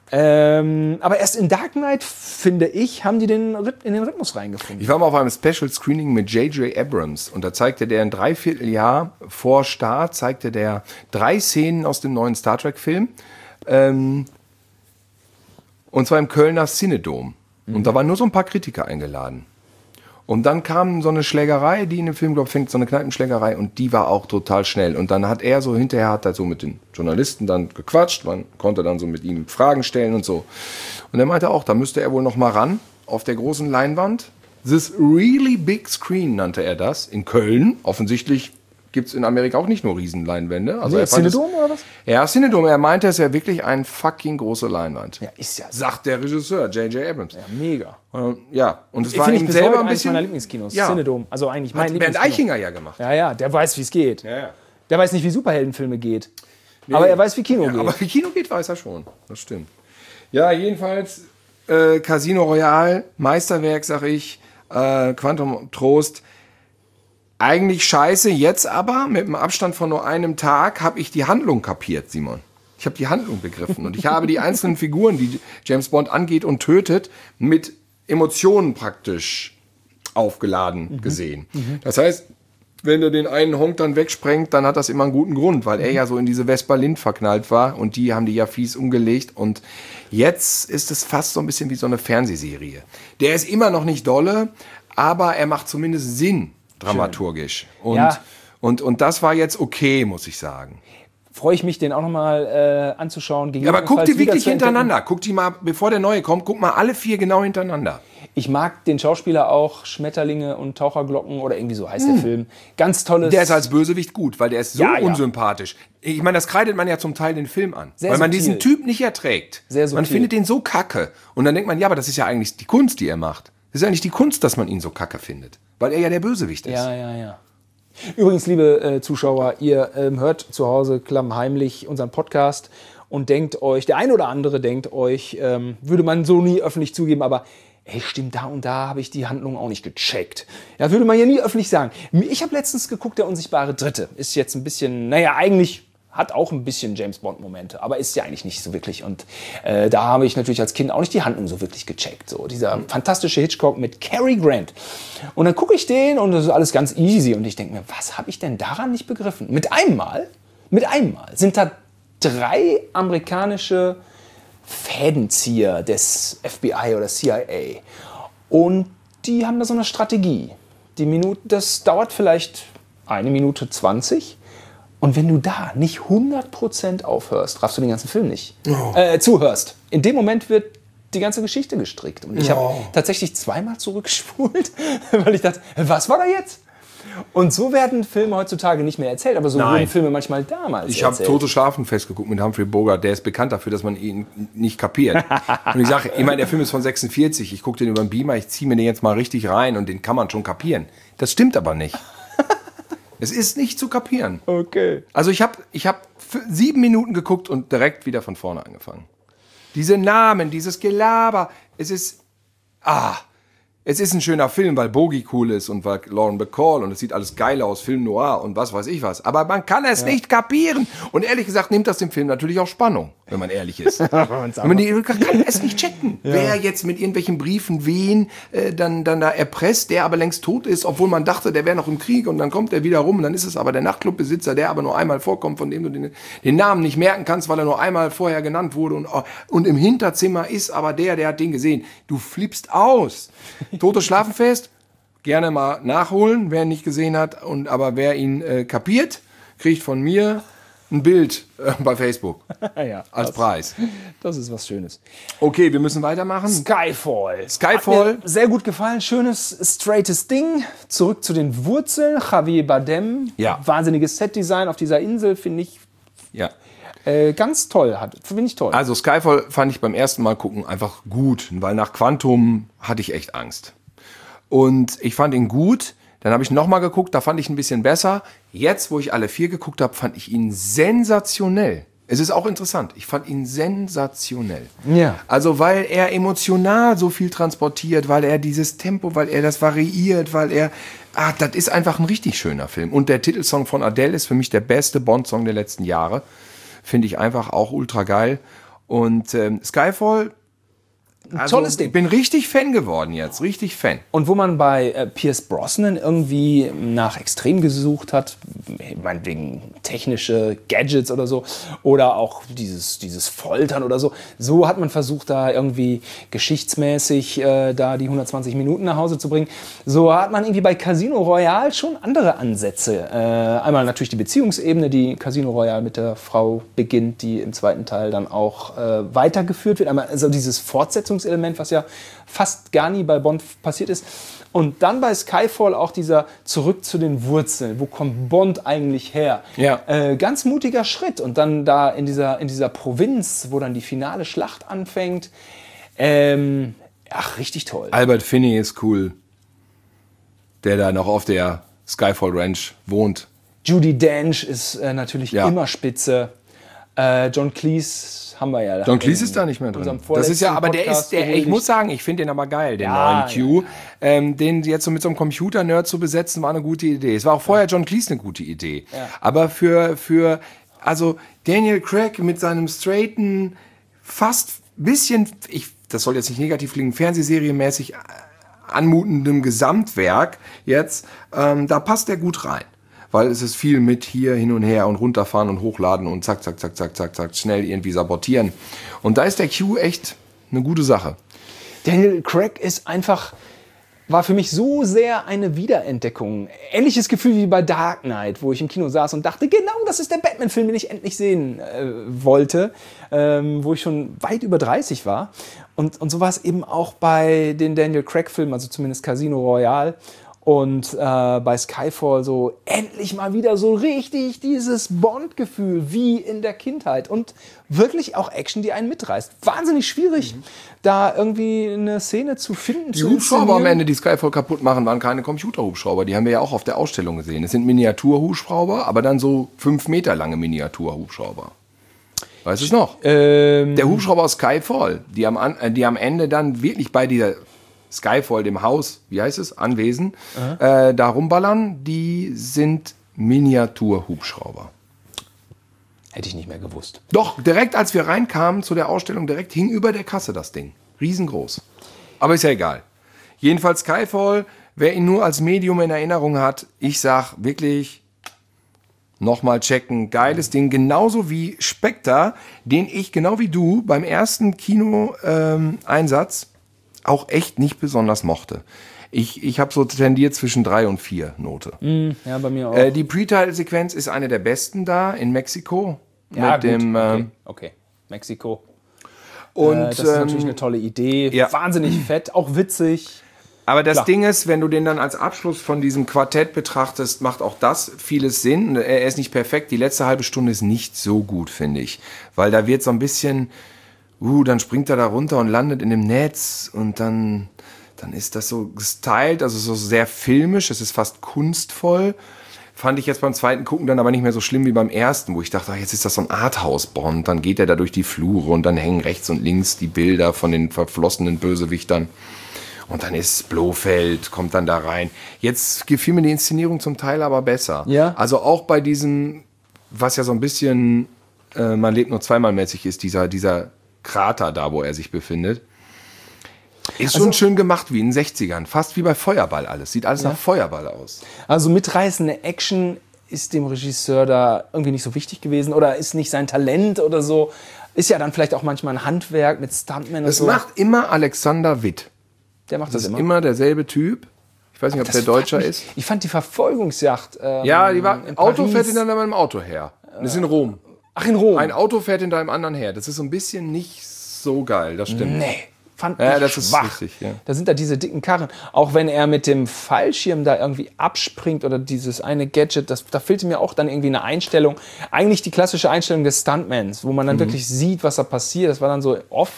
Ähm, aber erst in Dark Knight, finde ich, haben die den Rhyth- in den Rhythmus reingefunden. Ich war mal auf einem Special Screening mit J J Abrams und da zeigte der ein Dreivierteljahr vor Start, zeigte der drei Szenen aus dem neuen Star Trek Film. Ähm, und zwar im Kölner Cinedom. Mhm. Und da waren nur so ein paar Kritiker eingeladen. Und dann kam so eine Schlägerei, die in dem Film, glaube ich, fängt, so eine Kneipenschlägerei und die war auch total schnell. Und dann hat er so, hinterher hat er so mit den Journalisten dann gequatscht, man konnte dann so mit ihm Fragen stellen und so. Und er meinte auch, da müsste er wohl noch mal ran, auf der großen Leinwand. This really big screen nannte er das, in Köln. Offensichtlich gibt es in Amerika auch nicht nur Riesenleinwände. Also Nee, er fand es- Cinedom oder was? Ja, Cinedom. Er meinte, es ist ja wirklich eine fucking große Leinwand. Ja, ist ja, Sagt der Regisseur, J J Abrams. ja mega. Und, ja, und es war Finde ich ihm bis selber heute ein eines bisschen... meiner Lieblingskinos. Ja. Cinedom, also eigentlich mein Hat Bernd Lieblingskino. Eichinger ja gemacht. Ja, ja, der weiß, wie es geht. Ja, ja. Der weiß nicht, wie Superheldenfilme geht. Aber er weiß, wie Kino Ja, geht. aber wie Kino geht, weiß er schon. Das stimmt. Ja, jedenfalls äh, Casino Royale, Meisterwerk, sag ich, äh, Quantum Trost. Eigentlich scheiße, jetzt aber, mit einem Abstand von nur einem Tag, habe ich die Handlung kapiert, Simon. Ich habe die Handlung begriffen und ich habe die einzelnen Figuren, die James Bond angeht und tötet, mit Emotionen praktisch aufgeladen Mhm. gesehen. Das heißt, wenn er den einen Honk dann wegsprengt, dann hat das immer einen guten Grund, weil er ja so in diese Vespa Lind verknallt war und die haben die ja fies umgelegt und jetzt ist es fast so ein bisschen wie so eine Fernsehserie. Der ist immer noch nicht dolle, aber er macht zumindest Sinn dramaturgisch. Und, Ja. und, und das war jetzt okay, muss ich sagen. Freue ich mich, den auch nochmal äh, anzuschauen. Ja, aber guck die gegebenenfalls wieder wirklich zu entdecken. hintereinander. Guck die mal, bevor der neue kommt, guck mal alle vier genau hintereinander. Ich mag den Schauspieler auch, Schmetterlinge und Taucherglocken oder irgendwie so heißt der Film. Ganz tolles... Der ist als Bösewicht gut, weil der ist so Ja, ja. unsympathisch. Ich meine, das kreidet man ja zum Teil den Film an. Sehr weil man subtil. diesen Typ nicht erträgt. Sehr man subtil. findet den so kacke. Und dann denkt man, ja, aber das ist ja eigentlich die Kunst, die er macht. Das ist ja eigentlich die Kunst, dass man ihn so kacke findet. Weil er ja der Bösewicht ist. Ja, ja, ja. Übrigens, liebe äh, Zuschauer, ihr ähm, hört zu Hause klammheimlich unseren Podcast und denkt euch, der eine oder andere denkt euch, ähm, würde man so nie öffentlich zugeben, aber ey, stimmt, da und da habe ich die Handlung auch nicht gecheckt. Ja, würde man ja nie öffentlich sagen. Ich habe letztens geguckt, der unsichtbare Dritte. Ist jetzt ein bisschen, naja, eigentlich hat auch ein bisschen James-Bond-Momente, aber ist ja eigentlich nicht so wirklich. Und äh, da habe ich natürlich als Kind auch nicht die Handlung so wirklich gecheckt. So, dieser fantastische Hitchcock mit Cary Grant. Und dann gucke ich den und das ist alles ganz easy. Und ich denke mir, was habe ich denn daran nicht begriffen? Mit einem Mal, mit einem Mal sind da drei amerikanische Fädenzieher des F B I oder C I A. Und die haben da so eine Strategie. Die Minute, das dauert vielleicht eine Minute zwanzig. Und wenn du da nicht hundert Prozent aufhörst, raffst du den ganzen Film nicht. Oh. Äh, zuhörst. In dem Moment wird die ganze Geschichte gestrickt. Und ich oh. habe tatsächlich zweimal zurückgespult, weil ich dachte, was war da jetzt? Und so werden Filme heutzutage nicht mehr erzählt, aber so Nein. wurden Filme manchmal damals Ich habe erzählt. Tote Schlafen festgeguckt mit Humphrey Bogart, der ist bekannt dafür, dass man ihn nicht kapiert. Und ich sage, ich meine, der Film ist von sechsundvierzig, ich gucke den über den Beamer, ich ziehe mir den jetzt mal richtig rein und den kann man schon kapieren. Das stimmt aber nicht. Es ist nicht zu kapieren. Okay. Also ich habe ich hab sieben Minuten geguckt und direkt wieder von vorne angefangen. Diese Namen, dieses Gelaber, es ist, ah, es ist ein schöner Film, weil Bogey cool ist und weil Lauren Bacall und es sieht alles geil aus, Film Noir und was weiß ich was. Aber man kann es ja. nicht kapieren. Und ehrlich gesagt nimmt das dem Film natürlich auch Spannung, wenn man ehrlich ist. man die, kann es nicht checken. Ja. Wer jetzt mit irgendwelchen Briefen wen äh, dann, dann da erpresst, der aber längst tot ist, obwohl man dachte, der wäre noch im Krieg und dann kommt er wieder rum und dann ist es aber der Nachtclubbesitzer, der aber nur einmal vorkommt, von dem du den, den Namen nicht merken kannst, weil er nur einmal vorher genannt wurde und, und im Hinterzimmer ist aber der, der hat den gesehen. Du flippst aus. Tote Schlafenfest, gerne mal nachholen, wer ihn nicht gesehen hat. Und, aber wer ihn äh, kapiert, kriegt von mir ein Bild äh, bei Facebook ja, als das, Preis. Das ist was Schönes. Okay, wir müssen weitermachen. Skyfall. Skyfall. Hat mir sehr gut gefallen. Schönes, straightes Ding. Zurück zu den Wurzeln. Javier Bardem. Ja. Wahnsinniges Setdesign auf dieser Insel, finde ich. Ja. Äh, ganz toll, finde ich toll. Also Skyfall fand ich beim ersten Mal gucken einfach gut, weil nach Quantum hatte ich echt Angst. Und ich fand ihn gut, dann habe ich nochmal geguckt, da fand ich ihn ein bisschen besser. Jetzt, wo ich alle vier geguckt habe, fand ich ihn sensationell. Es ist auch interessant, ich fand ihn sensationell. Ja. Also weil er emotional so viel transportiert, weil er dieses Tempo, weil er das variiert, weil er... Ah, das ist einfach ein richtig schöner Film. Und der Titelsong von Adele ist für mich der beste Bond-Song der letzten Jahre. Finde ich einfach auch ultra geil. Und ähm, Skyfall, also, tolles Ding. Ich bin richtig Fan geworden jetzt, richtig Fan. Und wo man bei äh, Pierce Brosnan irgendwie nach Extrem gesucht hat, meinetwegen technische Gadgets oder so, oder auch dieses, dieses Foltern oder so, so hat man versucht, da irgendwie geschichtsmäßig äh, da die hundertzwanzig Minuten nach Hause zu bringen. So hat man irgendwie bei Casino Royale schon andere Ansätze. Äh, einmal natürlich die Beziehungsebene, die Casino Royale mit der Frau beginnt, die im zweiten Teil dann auch äh, weitergeführt wird. Einmal also dieses Fortsetzungselement, was ja fast gar nie bei Bond passiert ist. Und dann bei Skyfall auch dieser Zurück zu den Wurzeln. Wo kommt Bond eigentlich her? Ja. Äh, ganz mutiger Schritt. Und dann da in dieser, in dieser Provinz, wo dann die finale Schlacht anfängt. Ähm, ach, richtig toll. Albert Finney ist cool, der da noch auf der Skyfall Ranch wohnt. Judi Dench ist äh, natürlich Ja. immer spitze. Äh, John Cleese haben wir ja. John Cleese ist da nicht mehr drin. Das ist ja, aber der ist, der, ich muss sagen, ich finde den aber geil, den Ja, neuen Q. Ähm, den jetzt so mit so einem Computer-Nerd zu besetzen, war eine gute Idee. Es war auch vorher John Cleese eine gute Idee. Ja. Aber für, für, also Daniel Craig mit seinem straighten, fast bisschen, ich, das soll jetzt nicht negativ klingen, Fernsehserienmäßig anmutendem Gesamtwerk jetzt, ähm, da passt der gut rein. Weil es ist viel mit hier hin und her und runterfahren und hochladen und zack, zack, zack, zack, zack, zack, schnell irgendwie sabotieren. Und da ist der Q echt eine gute Sache. Daniel Craig ist einfach, war für mich so sehr eine Wiederentdeckung. Ähnliches Gefühl wie bei Dark Knight, wo ich im Kino saß und dachte, genau, das ist der Batman-Film, den ich endlich sehen äh, wollte, ähm, wo ich schon weit über dreißig war. Und, und so war es eben auch bei den Daniel Craig-Filmen, also zumindest Casino Royale. Und äh, bei Skyfall so endlich mal wieder so richtig dieses Bond-Gefühl wie in der Kindheit. Und wirklich auch Action, die einen mitreißt. Wahnsinnig schwierig, mhm. da irgendwie eine Szene zu finden. Die Hubschrauber am Ende, die Skyfall kaputt machen, waren keine Computerhubschrauber. Die haben wir ja auch auf der Ausstellung gesehen. Es sind Miniaturhubschrauber, aber dann so fünf Meter lange Miniaturhubschrauber. Weißt du es noch? Ähm, der Hubschrauber aus Skyfall, die am, die am Ende dann wirklich bei dieser Skyfall, dem Haus, wie heißt es, Anwesen, äh, da rumballern, die sind Miniatur-Hubschrauber. Hätte ich nicht mehr gewusst. Doch, direkt als wir reinkamen zu der Ausstellung, direkt hing über der Kasse das Ding. Riesengroß. Aber ist ja egal. Jedenfalls Skyfall, wer ihn nur als Medium in Erinnerung hat, ich sag wirklich, nochmal checken, geiles Ding. Genauso wie Spectre, den ich, genau wie du, beim ersten Kino-Einsatz ähm, auch echt nicht besonders mochte. Ich, ich habe so tendiert zwischen drei und vier Note. Mm, ja, bei mir auch. Äh, die Pre-Title-Sequenz ist eine der besten da in Mexiko. Ja, mit gut. dem, okay. Ähm, okay, Mexiko. Und, äh, das ist natürlich eine tolle Idee. Ja. Wahnsinnig fett, auch witzig. Aber das Klar. Ding ist, wenn du den dann als Abschluss von diesem Quartett betrachtest, macht auch das vieles Sinn. Er ist nicht perfekt. Die letzte halbe Stunde ist nicht so gut, finde ich. Weil da wird so ein bisschen, uh, dann springt er da runter und landet in dem Netz und dann, dann ist das so gestylt, also so sehr filmisch. Es ist fast kunstvoll. Fand ich jetzt beim zweiten Gucken dann aber nicht mehr so schlimm wie beim ersten, wo ich dachte, ach, jetzt ist das so ein Arthouse-Bond. Dann geht er da durch die Flure und dann hängen rechts und links die Bilder von den verflossenen Bösewichtern. Und dann ist Blofeld, kommt dann da rein. Jetzt gefiel mir die Inszenierung zum Teil aber besser. Ja. Also auch bei diesem, was ja so ein bisschen, äh, man lebt nur zweimal mäßig ist, dieser, dieser Krater da, wo er sich befindet. Ist Also, schon schön gemacht wie in den sechzigern. Fast wie bei Feuerball alles. Sieht alles Ja. nach Feuerball aus. Also mitreißende Action ist dem Regisseur da irgendwie nicht so wichtig gewesen oder ist nicht sein Talent oder so. Ist ja dann vielleicht auch manchmal ein Handwerk mit Stuntmen und Das so. macht immer Alexander Witt. Der macht Das das, ist immer. immer derselbe Typ. Ich weiß nicht, ob Das der Deutscher fragt ist. mich- Ich fand die Verfolgungsjagd. Ähm, Ja, die war, in Auto Paris- fährt ihn dann mit dem Auto her. Das ist in Rom. Ach, in Rom. Ein Auto fährt hinter einem anderen her. Das ist so ein bisschen nicht so geil, das stimmt. Nee, fand Ja, ich das ist schwach. richtig, ja. Da sind da diese dicken Karren. Auch wenn er mit dem Fallschirm da irgendwie abspringt oder dieses eine Gadget, das, da fehlte mir auch dann irgendwie eine Einstellung. Eigentlich die klassische Einstellung des Stuntmans, wo man dann Mhm. wirklich sieht, was da passiert. Das war dann so off.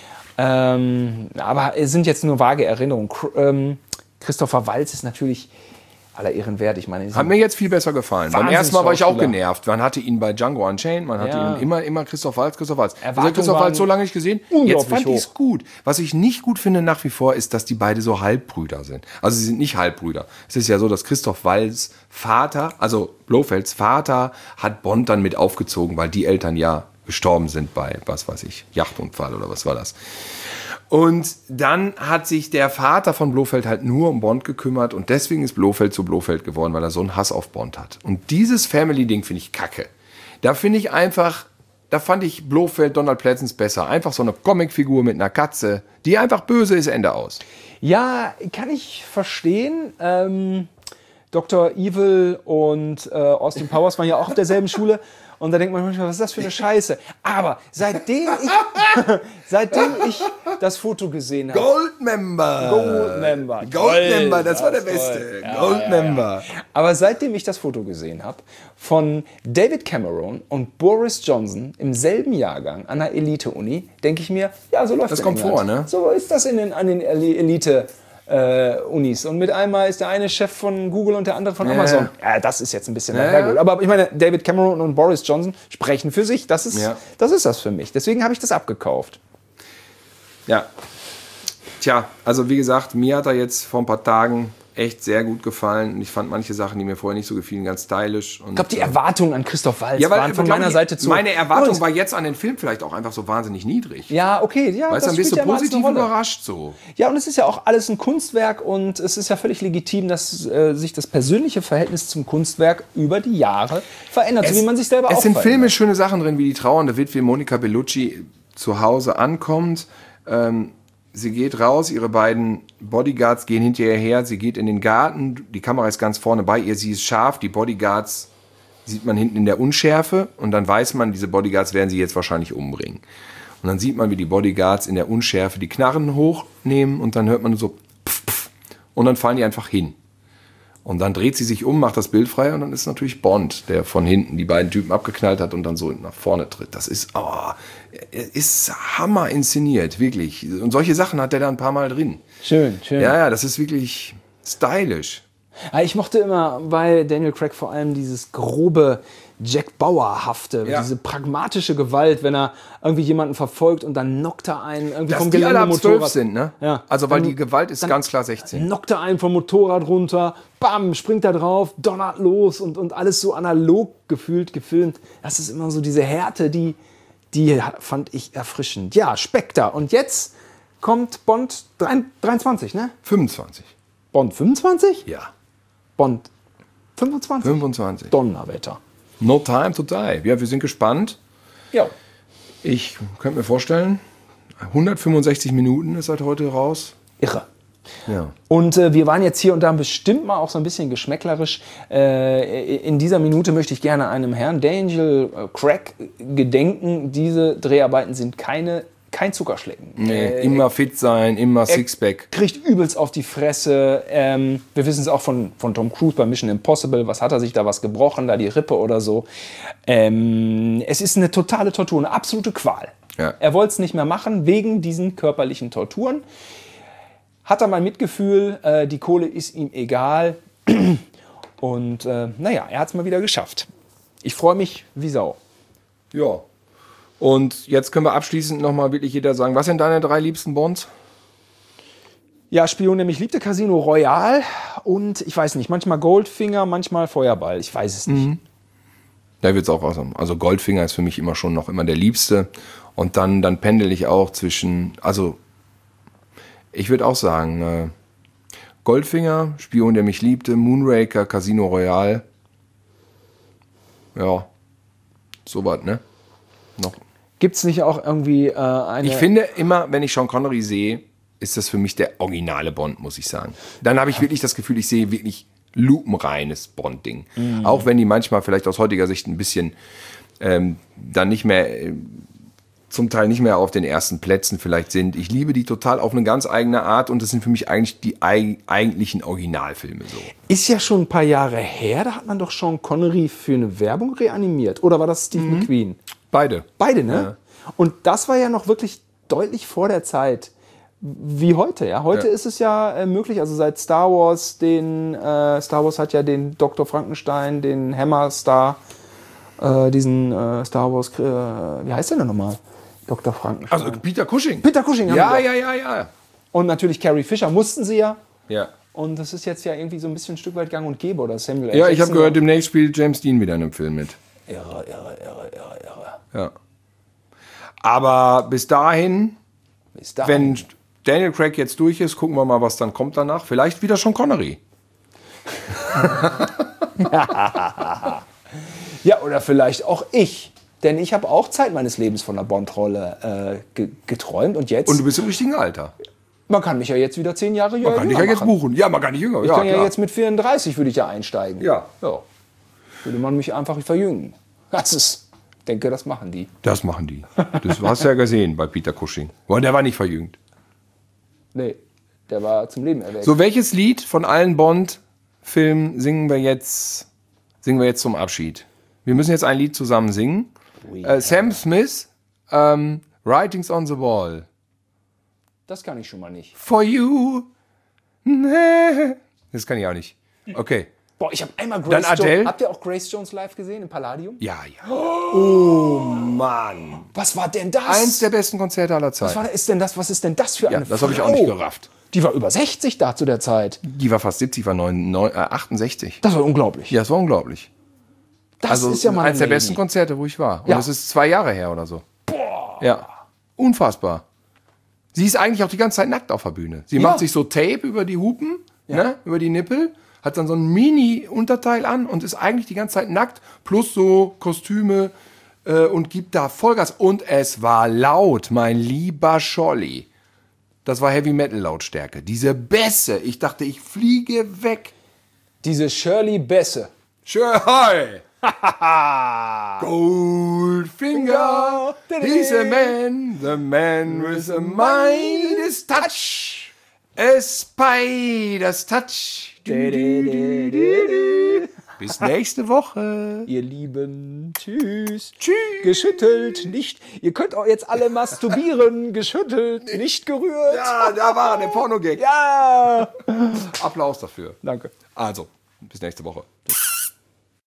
Ähm, aber es sind jetzt nur vage Erinnerungen. Cr- ähm, Christopher Waltz ist natürlich aller Ehren wert. Ich meine, Hat mir jetzt viel besser gefallen. Beim Wahnsinns ersten Mal war ich auch Schauspieler. genervt. Man hatte ihn bei Django Unchained, man hatte Ja. ihn immer, immer Christoph Waltz, Christoph Waltz. Also Erwartungen Christoph Waltz waren so lange nicht gesehen. Jetzt unglaublich fand ich es hoch. gut. Was ich nicht gut finde nach wie vor, ist, dass die beide so Halbbrüder sind. Also sie sind nicht Halbbrüder. Es ist ja so, dass Christoph Waltz Vater, also Blofelds Vater, hat Bond dann mit aufgezogen, weil die Eltern ja gestorben sind bei, was weiß ich, Yachtunfall oder was war das. Und dann hat sich der Vater von Blofeld halt nur um Bond gekümmert und deswegen ist Blofeld zu Blofeld geworden, weil er so einen Hass auf Bond hat. Und dieses Family-Ding finde ich kacke. Da finde ich einfach, da fand ich Blofeld, Donald Pleasence besser. Einfach so eine Comicfigur mit einer Katze, die einfach böse ist, Ende aus. Ja, kann ich verstehen. Ähm, Doktor Evil und äh, Austin Powers waren ja auch auf derselben Schule. Und da denkt man manchmal, was ist das für eine Scheiße? Aber seitdem ich, seitdem ich das Foto gesehen habe. Goldmember. Goldmember. Goldmember, das war der toll. Beste. Ja, Goldmember. Aber seitdem ich das Foto gesehen habe von David Cameron und Boris Johnson im selben Jahrgang an der Elite-Uni, denke ich mir, ja, so läuft Das in kommt England. vor, ne? So ist das in den, an den Elite äh, Unis. Und mit einmal ist der eine Chef von Google und der andere von Ja. Amazon. Ja, das ist jetzt ein bisschen Ja. hergeholt. Aber ich meine, David Cameron und Boris Johnson sprechen für sich. Das ist, Ja. das, ist das für mich. Deswegen habe ich das abgekauft. Ja. Tja, also wie gesagt, mir hat er jetzt vor ein paar Tagen echt sehr gut gefallen. Und ich fand manche Sachen, die mir vorher nicht so gefielen, ganz stylisch. Und, Ich glaube, die Erwartungen an Christoph Waltz ja, weil, waren von glaub meiner ich, Seite zu... Meine Erwartung Übrigens- war jetzt an den Film vielleicht auch einfach so wahnsinnig niedrig. Ja, okay. Ja, Weißt du, das dann bist du spielt ja mal positiv eine Rolle. überrascht so. Ja, und es ist ja auch alles ein Kunstwerk und es ist ja völlig legitim, dass äh, sich das persönliche Verhältnis zum Kunstwerk über die Jahre verändert, so wie man sich selber auch Es sind verändert. filmisch schöne Sachen drin, wie die trauernde Witwe Monica Bellucci zu Hause ankommt. Ähm, sie geht raus, ihre beiden Bodyguards gehen hinter ihr her, sie geht in den Garten, die Kamera ist ganz vorne bei ihr, sie ist scharf, die Bodyguards sieht man hinten in der Unschärfe und dann weiß man, diese Bodyguards werden sie jetzt wahrscheinlich umbringen. Und dann sieht man, wie die Bodyguards in der Unschärfe die Knarren hochnehmen und dann hört man so pff, pff, und dann fallen die einfach hin. Und dann dreht sie sich um, macht das Bild frei und dann ist natürlich Bond, der von hinten die beiden Typen abgeknallt hat und dann so nach vorne tritt. Das ist, oh, ist Hammer inszeniert, wirklich. Und solche Sachen hat er da ein paar Mal drin. Schön, schön. Ja, ja, das ist wirklich stylisch. Ja, ich mochte immer bei Daniel Craig vor allem dieses grobe Jack Bauer-hafte, Ja. diese pragmatische Gewalt, wenn er irgendwie jemanden verfolgt und dann knockt er einen irgendwie Dass vom die alle ab zwölf Geländemotorrad. sind, ne? Ja. Also, weil Dann- die Gewalt ist dann ganz klar sechzehn. Knockt er einen vom Motorrad runter, bam, springt er drauf, donnert los und, und alles so analog gefühlt, gefilmt. Das ist immer so diese Härte, die, die fand ich erfrischend. Ja, Spectre. Und jetzt kommt Bond dreiundzwanzig, ne? fünfundzwanzig. Bond fünfundzwanzig? Ja. Bond fünfundzwanzig? fünfundzwanzig. Donnerwetter. No time to die. Ja, wir sind gespannt. Ja. Ich könnte mir vorstellen, hundertfünfundsechzig Minuten ist halt heute raus. Irre. Ja. Und äh, wir waren jetzt hier und da bestimmt mal auch so ein bisschen geschmäcklerisch. Äh, in dieser Minute möchte ich gerne einem Herrn, Daniel äh, Craig, gedenken. Diese Dreharbeiten sind keine, kein Zuckerschlecken. Nee, Äh, immer fit sein, immer Sixpack. kriegt übelst auf die Fresse. Ähm, wir wissen es auch von, von Tom Cruise bei Mission Impossible. Was hat er sich da was gebrochen, da die Rippe oder so. Ähm, es ist eine totale Tortur, eine absolute Qual. Ja. Er wollte es nicht mehr machen wegen diesen körperlichen Torturen. Hat er mein Mitgefühl, äh, die Kohle ist ihm egal. Und äh, naja, er hat es mal wieder geschafft. Ich freue mich wie Sau. Ja. Und jetzt können wir abschließend nochmal wirklich jeder sagen, was sind deine drei liebsten Bonds? Ja, Spion, nämlich liebte Casino Royale und ich weiß nicht, manchmal Goldfinger, manchmal Feuerball. Ich weiß es nicht. Da wird es auch ausmachen. Also Goldfinger ist für mich immer schon noch immer der Liebste. Und dann, dann pendel ich auch zwischen, also ich würde auch sagen, äh, Goldfinger, Spion, der mich liebte, Moonraker, Casino Royale. Ja, sowas, ne? Noch. Gibt es nicht auch irgendwie äh, eine... Ich finde immer, wenn ich Sean Connery sehe, ist das für mich der originale Bond, muss ich sagen. Dann habe ich wirklich das Gefühl, ich sehe wirklich lupenreines Bond-Ding. Mhm. Auch wenn die manchmal vielleicht aus heutiger Sicht ein bisschen ähm, dann nicht mehr, äh, zum Teil nicht mehr auf den ersten Plätzen vielleicht sind. Ich liebe die total auf eine ganz eigene Art und das sind für mich eigentlich die eig- eigentlichen Originalfilme so. Ist ja schon ein paar Jahre her, da hat man doch Sean Connery für eine Werbung reanimiert. Oder war das Steve McQueen? Beide. Beide, ne? Und das war ja noch wirklich deutlich vor der Zeit. Wie heute, ja. Heute Ja. ist es ja äh, möglich, also seit Star Wars, den äh, Star Wars hat ja den Doktor Frankenstein, den Hammer-Star, äh, diesen äh, Star Wars, äh, wie heißt der denn nochmal? Doktor Frankenstein. Also Peter Cushing. Peter Cushing haben Ja, wir. ja, ja, ja. Und natürlich Carrie Fisher mussten sie ja. Ja, Und das ist jetzt ja irgendwie so ein bisschen ein Stück weit gang und gäbe, oder Samuel L. ja ich habe Jackson. gehört, demnächst spielt James Dean wieder in einem Film mit. Irre, irre, irre, irre, irre. Ja. Aber bis dahin, Bis dahin. wenn Daniel Craig jetzt durch ist, gucken wir mal, was dann kommt danach. Vielleicht wieder schon Connery. Ja, oder vielleicht auch ich. Denn ich habe auch Zeit meines Lebens von der Bond-Rolle äh, ge geträumt. Und jetzt, Und du bist im richtigen Alter. man kann mich ja jetzt wieder zehn Jahre Man kann dich ja jetzt buchen. Ja, man kann nicht jünger. Ich ja, kann ja klar. jetzt mit vierunddreißig würde ich ja einsteigen. Ja. ja. Würde man mich einfach verjüngen. Das ist, ich denke, das machen die. Das machen die. Das hast du ja gesehen bei Peter Cushing. Boah, der war nicht verjüngt. Nee, der war zum Leben erweckt. So, welches Lied von allen Bond-Filmen singen wir jetzt, singen wir jetzt zum Abschied? Wir müssen jetzt ein Lied zusammen singen. Äh, Sam Smith, ähm, Writings on the Wall. Das kann ich schon mal nicht. For you. Nee. Das kann ich auch nicht. Okay. Boah, ich habe einmal Dann Grace Adele? Jones. Habt ihr auch Grace Jones live gesehen im Palladium? Ja, ja. Oh, Mann. Was war denn das? Eins der besten Konzerte aller was, war, Zeiten. ist denn das, was ist denn das für Ja, eine das Frau? habe ich auch nicht gerafft. Die war über sechzig da zu der Zeit. Die war fast siebzig, war neun, neun, äh, achtundsechzig. Das war unglaublich. Ja, das war unglaublich. Das Also ist ja mal eins der eine besten Lady. Konzerte, wo ich war. Und Ja. das ist zwei Jahre her oder so. Boah. Ja, unfassbar. Sie ist eigentlich auch die ganze Zeit nackt auf der Bühne. Sie Ja. macht sich so Tape über die Hupen, ne, über die Nippel, hat dann so ein Mini-Unterteil an und ist eigentlich die ganze Zeit nackt, plus so Kostüme äh, und gibt da Vollgas. Und es war laut, mein lieber Scholli. Das war Heavy-Metal-Lautstärke. Diese Bässe, ich dachte, ich fliege weg. Diese Shirley Besse. Sure, hi. Goldfinger, he's a man, the man with a Midas touch, a spider's touch. Bis nächste Woche. Ihr Lieben, tschüss. Tschüss. Geschüttelt, nicht. Ihr könnt auch jetzt alle masturbieren. Geschüttelt, nicht gerührt. Ja, da war der Pornogag. Ja. Applaus dafür. Danke. Also, bis nächste Woche.